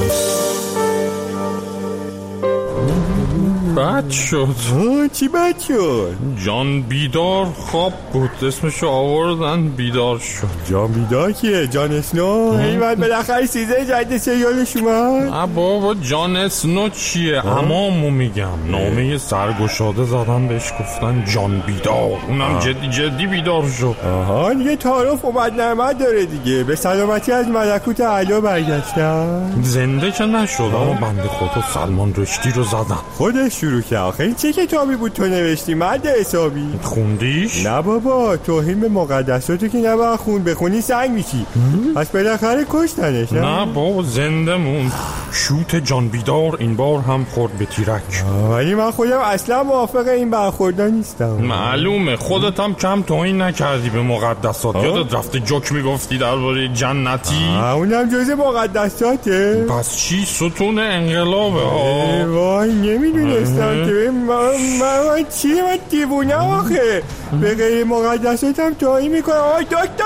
بد شد. چی بد شد؟ جان بیدار خواب بود، اسمشو آوردن بیدار شد. جان بیدار کیه؟ جان اسنو؟ ایوان بالاخره سیزن جدید سریالش اومد؟ بابا جان اسنو چیه؟ همامو میگم. نامه سرگشاده زدن بهش، گفتن جان بیدار، اونم جدی بیدار شد. دیگه تعارف اومد نعمت داره دیگه. به سلامتی از ملکوت اعلی برگشتن. زنده که نشد، اما بنده خدا سلمان رشدی رو زدن. خودش شروع کرد. آخه این چه کتابی بود تو نوشتی مرد حسابی؟ خوندیش؟ نه بابا، توهین به مقدساتو که نباید بخونی سنگ میشی. پس بالاخره کشتنش. نه بابا زنده موند. شوت جان بیدار این بار هم خورد به تیرک. ولی من خودم اصلا موافق این برخوردها نیستم. معلومه خودت هم کم توهین نکردی به مقدسات. یادت رفته جوک میگفتی درباره جنتی؟ اونم جزء مقدساته. پس چی ستون انقلابه؟ وای نمیدونستم که من دیوونه آخه به غیر مقدساتم توهین میکنم. آی دکتر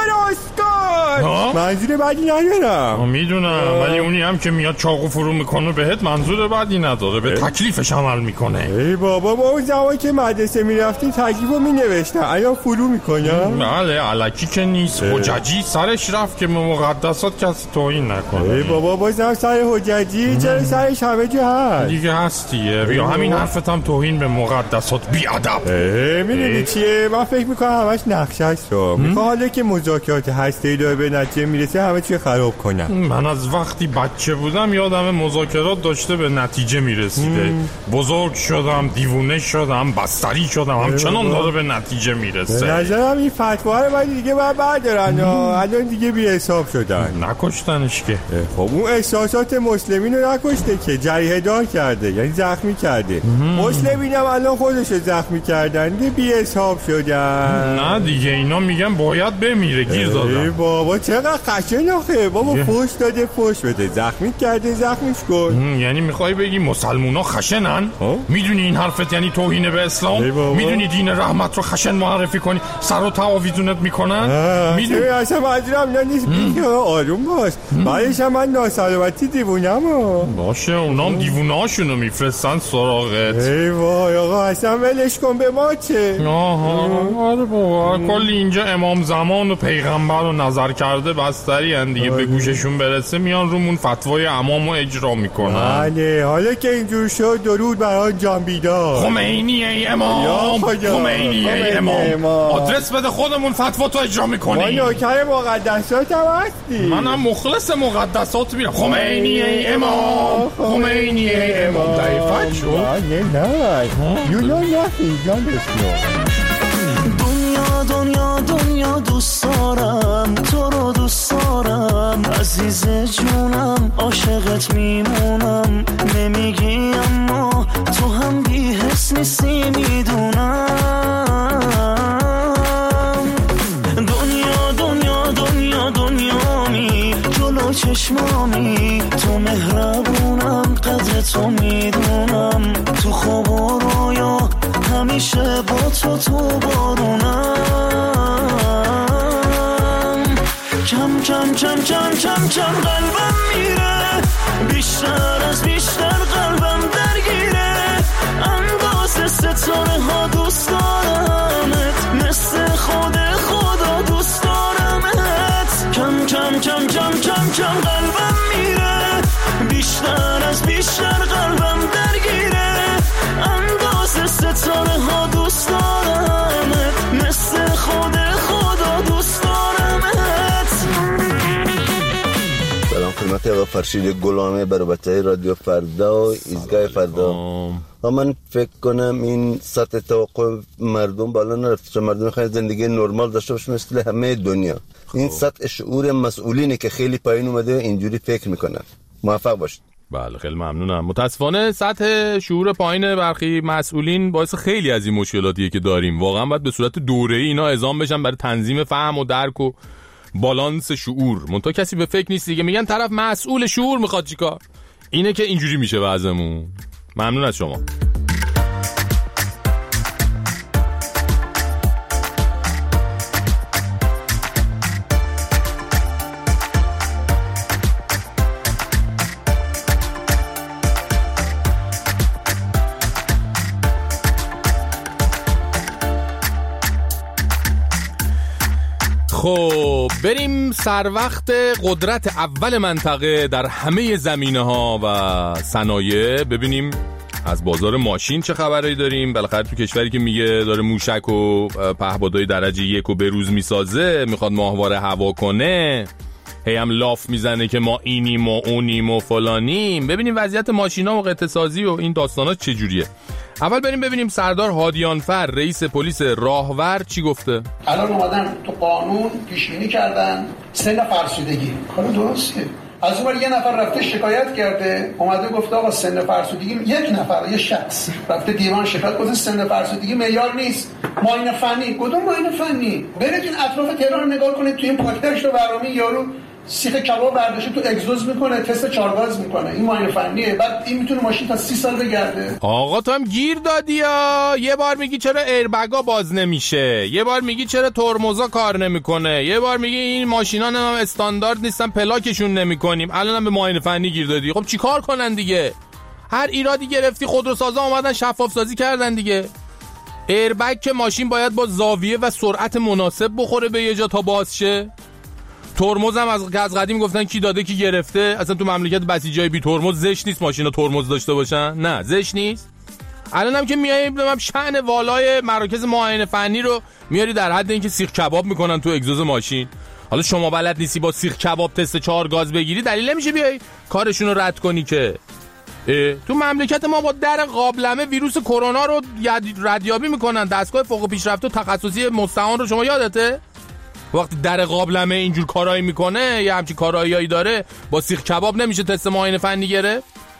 اسکار منظور بدی ندارم. میدونم ولی اونی هم که میاد چاقو فرو میکنه بهت منظور بدی نداره، به تکلیفش عمل میکنه. ای بابا ما اون زمان که مدرسه میرفتیم تکلیفو مینوشتم، الان فرو میکنم. بله الکی که نیست. حججی سرش رفت که مقدسات کسی توهین نکنه. ای بابا بازم سر حججی؟ چرا سرش همه جا هست دیگه هستیه. بیا همین حرفت هم توهین به مقدسات بی ادب. میدونی چیه؟ من فکر میکنم همش نقشه است. میخوام حالا که مذاکرات هسته‌ای داره به نتیجه میرسه همه چی خراب کنم. من از وقتی بچه بودم یادم مذاکرات داشته به نتیجه میرسیده. بزرگ شدم، دیوونه شدم، بستری شدم، همچنان داره به نتیجه میرسه. به نظرم این فتوا رو باید دیگه بردارن. الان دیگه بی حساب شدن. نکشتنش که. خب اون احساسات مسلمین رو نکشته که، جریحه دار کرده، یعنی زخمی کرده. مسلمین هم الان خودشو زخمی کردن، بی حساب شدن. نه دیگه اینا میگن باید بمیره، گیر دادن. بابا چقدر خشن آخه. بابا فوش داده فوش بده، زخمی کرده زخمیش کن. یعنی میخوای بگی مسلمونا خشنن؟ میدونی این حرفت یعنی توهین به اسلام؟ میدونی دین رحمت رو خشن معرفی کنی سر و تعاویزونت میکنن؟ میدونی اصلا منظورم اینا نیست. آروم باش. بعدش هم من ناسلامتی دیوونم. باشه اونام دیوونه هاشونو میفرستن سراغت. ای وای آقا اصلا ولش کن، به ما چه؟ آره بابا کلی اینجا امام زمان و پیغمبر رو نظر کرده بستری هن دیگه. به گوششون برسه میان رومون فتوای امامو اجرا میکنن. بله حالا که اینجور شد درود برای جان بیدار. خمینی ای امام، خمینی ای امام، آدرس بده خودمون فتوا تو اجرا میکنیم. ما نوکر مقدسات هم هستیم. منم مخلص مقدسات میرم. خمینی ای امام، خمینی ای امام. ضعیفت شد؟ نه you know nothing دنیا دوست دارم، تو رو دوست دارم عزیز جونم، عاشقت میمونم. نمیگی اما تو هم بی حس نیستی میدونم. دنیامی جلو چشمامی، تو مهربونم قدر تو میدونم. تو خواب و رویا همیشه با تو بارونم. کم قلبم میره، بیشتر قلبم درگیره. اندازه ستاره ها دوست دارمت، مثل خدا دوست دارمت. کم قلبم میره، بیشتر قلبم درگیره. اندازه ستاره ها دوست دارمت، مثل خدا دوست دارمت. سلام خدمت آقا فرشید گلامه، برابطه رادیو فردا و ایزگاه فردا. من فکر کنم این سطح توقع مردم بالا نرفته، چون مردم خیلی زندگی نرمال داشته باشه مثل همه دنیا. این سطح شعور مسئولینه که خیلی پایین اومده و اینجوری فکر میکنن. موفق باشید. بله خیلی ممنونم. متاسفانه سطح شعور پایین برخی مسئولین باعث خیلی از این مشکلاتیه که داریم. واقعا باید به صورت دوره‌ای اینا اعزام بشن برای تنظیم فهم و درک و بالانس شعور. منتها کسی به فکر نیست دیگه. میگن طرف مسئول شعور میخواد چیکار؟ اینه که اینجوری میشه وضعمون. ممنون از شما. خب بریم سر وقت قدرت اول منطقه در همه زمینه‌ها و صنایع. ببینیم از بازار ماشین چه خبرایی داریم. بالاخره تو کشوری که میگه داره موشک و پهپادهای درجه 1 و بروز میسازه، میخواد ماهواره هوا کنه، هی هم لاف میزنه که ما اینیم و اونیم و فلانیم. ببینیم وضعیت ماشینا و قطعه سازی و این داستانا چجوریه. اول بریم ببینیم سردار هادیانفر رئیس پلیس راهور چی گفته. الان اومدن تو قانون پیش‌بینی کردن سن فرسودگی، کار درسته. از اون یه نفر رفته شکایت کرده، اومده گفته آقا سن فرسودگی، یک نفر یه شخص رفته دیوان شکایت گفته سن فرسودگی معیار نیست. معاینه فنی، کدوم معاینه فنی؟ برید این اطراف تهران رو نگاه کنید، توی این پاکتش رو برامی یارو سیخ کباب برداشته تو اگزوز میکنه، تست چارگاز میکنه. این معاینه فنیه. بعد این میتونه ماشین تا 30 سال بگرده. آقا تو هم گیر دادی یا یه بار میگی چرا ایربگا باز نمیشه، یه بار میگی چرا ترمزا کار نمیکنه، یه بار میگی این ماشینا هم استاندارد نیستن پلاکشون نمیکنیم، الانم به معاینه فنی گیر دادی. خب چیکار کنن دیگه؟ هر ایرادی گرفتی خودروسازا اومدن شفاف سازی کردن دیگه. ایربگ که ماشین باید با زاویه و سرعت مناسب بخوره به یه جا تا باز شه. ترمز هم از قدیم گفتن کی داده کی گرفته. اصلا تو مملکت بسیجای بی ترمز زشت نیست ماشینا ترمز داشته باشن، نه زشت نیست. الان هم که میاییم شأن والای مراکز معاینه فنی رو میاری در حد اینکه سیخ کباب میکنن تو اگزوز ماشین. حالا شما بلد نیستی با سیخ کباب تست 4 گاز بگیری، دلیل نمیشه بیای کارشون رو رد کنی که. تو مملکت ما با در قابلمه ویروس کرونا رو ردیابی میکنن. دستگاه فوق پیشرفته و تخصصی مستعان رو شما یادته؟ وقتی در قابلمه اینجور کارایی میکنه یا همچین کاراییایی داره، با سیخ کباب نمیشه تست معاینه فنی گرفت؟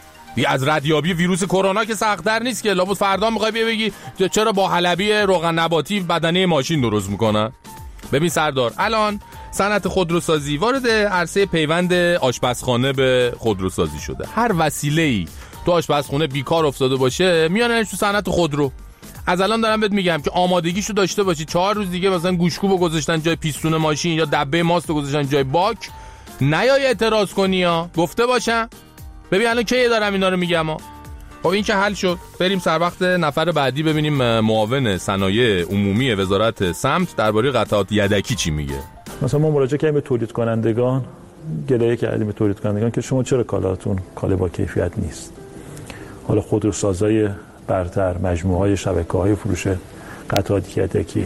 از ردیابی ویروس کرونا که سخت‌تر نیست که. لابد فردا میخوای بگی چرا با حلبی روغن نباتی بدنه ماشین درست میکنن. ببین سردار، الان صنعت خودروسازی وارد عرصه پیوند آشپزخانه به خودروسازی شده. هر وسیله‌ای تو آشپزخونه بیکار افتاده باشه میاننش تو صنعت خودرو. از الان دارم بهت میگم که آمادگیشو داشته باشی. 4 روز دیگه مثلا گوشکوبو گذاشتن جای پیستون ماشین یا دبه ماستو گذاشتن جای باک، نیای اعتراض کنی ها، گفته باشم. ببین الان کی دارم اینا رو میگم ها. خب این که حل شد، بریم سر وقت نفر بعدی ببینیم معاون صنایع عمومی وزارت سمت درباره قطعات یدکی چی میگه. مثلا ما مراجعه کردیم به تولید کنندگان، گلایه کردیم به تولید کنندگان که شما چرا کالاتون کالا با کیفیت نیست. حالا خودروسازای برتر، مجموعه‌های شبکه‌های فروش قطعات یدکی،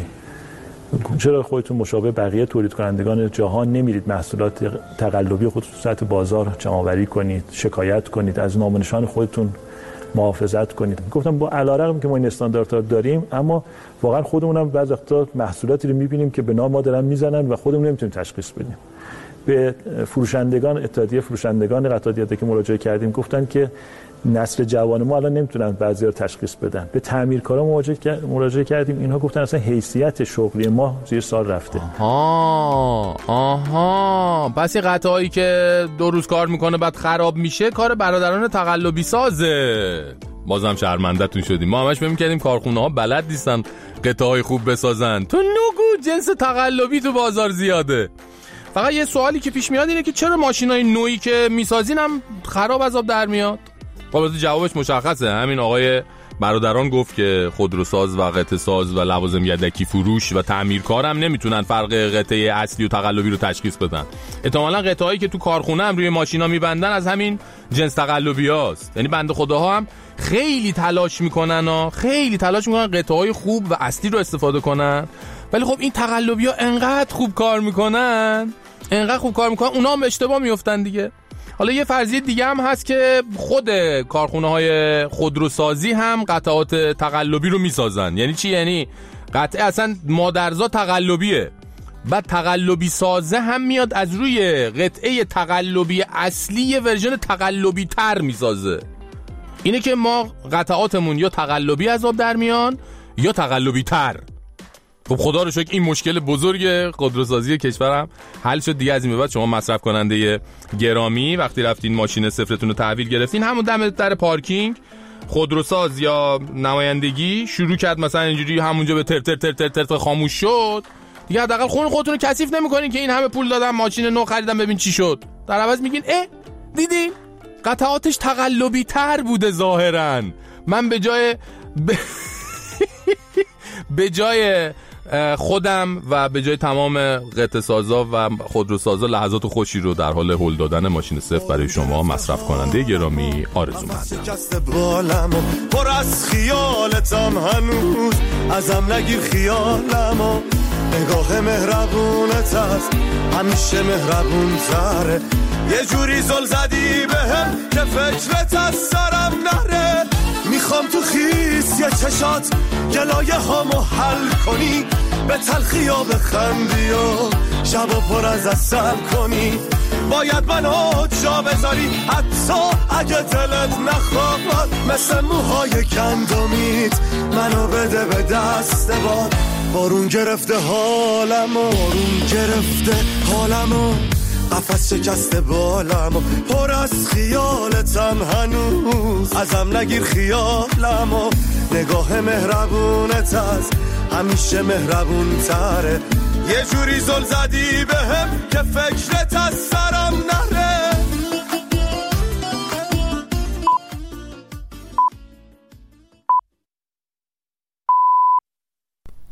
چرا خودتون مشابه بقیه تولید کنندگان جهان نمیرید محصولات تقلبی خودتون سطح بازار جمع‌آوری کنید، شکایت کنید، از نام و نشان خودتون محافظت کنید؟ گفتم با علارغم که ما این استانداردها داریم، اما واقعا خودمون هم بعضی وقتا محصولاتی رو می‌بینیم که به نام ما دارن میزنن و خودمون نمیتونیم تشخیص بدیم. به فروشندگان، اتحادیه فروشندگان قطعات یدکی مراجعه کردیم، گفتن که نسل جوان ما الان نمیتونن بعضی رو تشخیص بدن. به تعمیرکارا مراجعه کردیم، اینها گفتن اصلا حیثیت شغلی ما زیر سال رفته. آها پس این قطعایی که 2 روز کار میکنه بعد خراب میشه کار برادران تقلبی سازه. بازم شرمنده‌تون شدیم. ما همش فکر می‌کردیم کارخونه ها بلد نیستن قطعای خوب بسازن. تو نگو جنس تقلبی تو بازار زیاده. فقط یه سوالی که پیش میاد اینه که چرا ماشینای نوعی که میسازین هم خراب از آب در میاد؟ خب جوابش مشخصه. همین آقای برادران گفت که خودروساز و قطعه ساز و لوازم یدکی فروش و تعمیرکار هم نمیتونن فرق قطعه اصلی و تقلبی رو تشخیص بدن. احتمالاً قطعه‌ای که تو کارخونه هم روی ماشینا میبندن از همین جنس تقلبیاست. یعنی بنده خداها هم خیلی تلاش میکنن قطعه‌های خوب و اصلی رو استفاده کنن. ولی خب این تقلبی‌ها انقدر خوب کار میکنن اونا هم اشتباه میافتن دیگه. حالا یه فرضیه دیگه هم هست که خود کارخونه‌های خودروسازی هم قطعات تقلبی رو میسازن. یعنی چی؟ یعنی قطعه اصلا مادرزاد تقلبیه، بعد تقلبی سازه هم میاد از روی قطعه تقلبی اصلی یه ورژن تقلبی تر میسازه. اینه که ما قطعاتمون یا تقلبی از آب در میان یا تقلبی تر. خب خدا رو شکر این مشکل بزرگ خودروسازی کشورم حل شد دیگه. از این به بعد شما مصرف کننده گرامی وقتی رفتین ماشین صفرتون رو تحویل گرفتین، همون دم در پارکینگ خودروساز یا نمایندگی شروع کرد مثلا اینجوری همونجا به تر تر تر تر تر, تر خاموش شد دیگه، حداقل خودتون رو کثیف نمی‌کنین که این همه پول دادم ماشین نو خریدم ببین چی شد. در عوض میگین دیدین قطعاتش تقلبی تر بوده ظاهرا. من به جای خودم و به جای تمام قطعه سازا و خودروسازا لحظات خوشی رو در حال هول دادن ماشین صفر برای شما مصرف کننده گرامی آرزومندم. پر از خیالتم هنوز ازم نگیر خیالمو، نگاه مهربونت هست همیشه مهربون تره، یه جوری زل زدی بهم که فکرت از سرم نره، میخوام تو خیس یه چشات گلایه هامو حل کنی، به تلخی ها بخندی و شبا پر از عسل کنی. باید منو جا بذاری حتی اگه دلت نخواد، مثل موهای گندمیت منو بده به دست باد. بارون گرفته حالمو، بارون گرفته حالمو، قفس شکسته بالمو، پر از خیالتم هنوز، ازم نگیر خیالمو. نگاه مهربونت از همیشه مهربون تره، یه جوری زل زدی بهم که فکرت از سرم نره.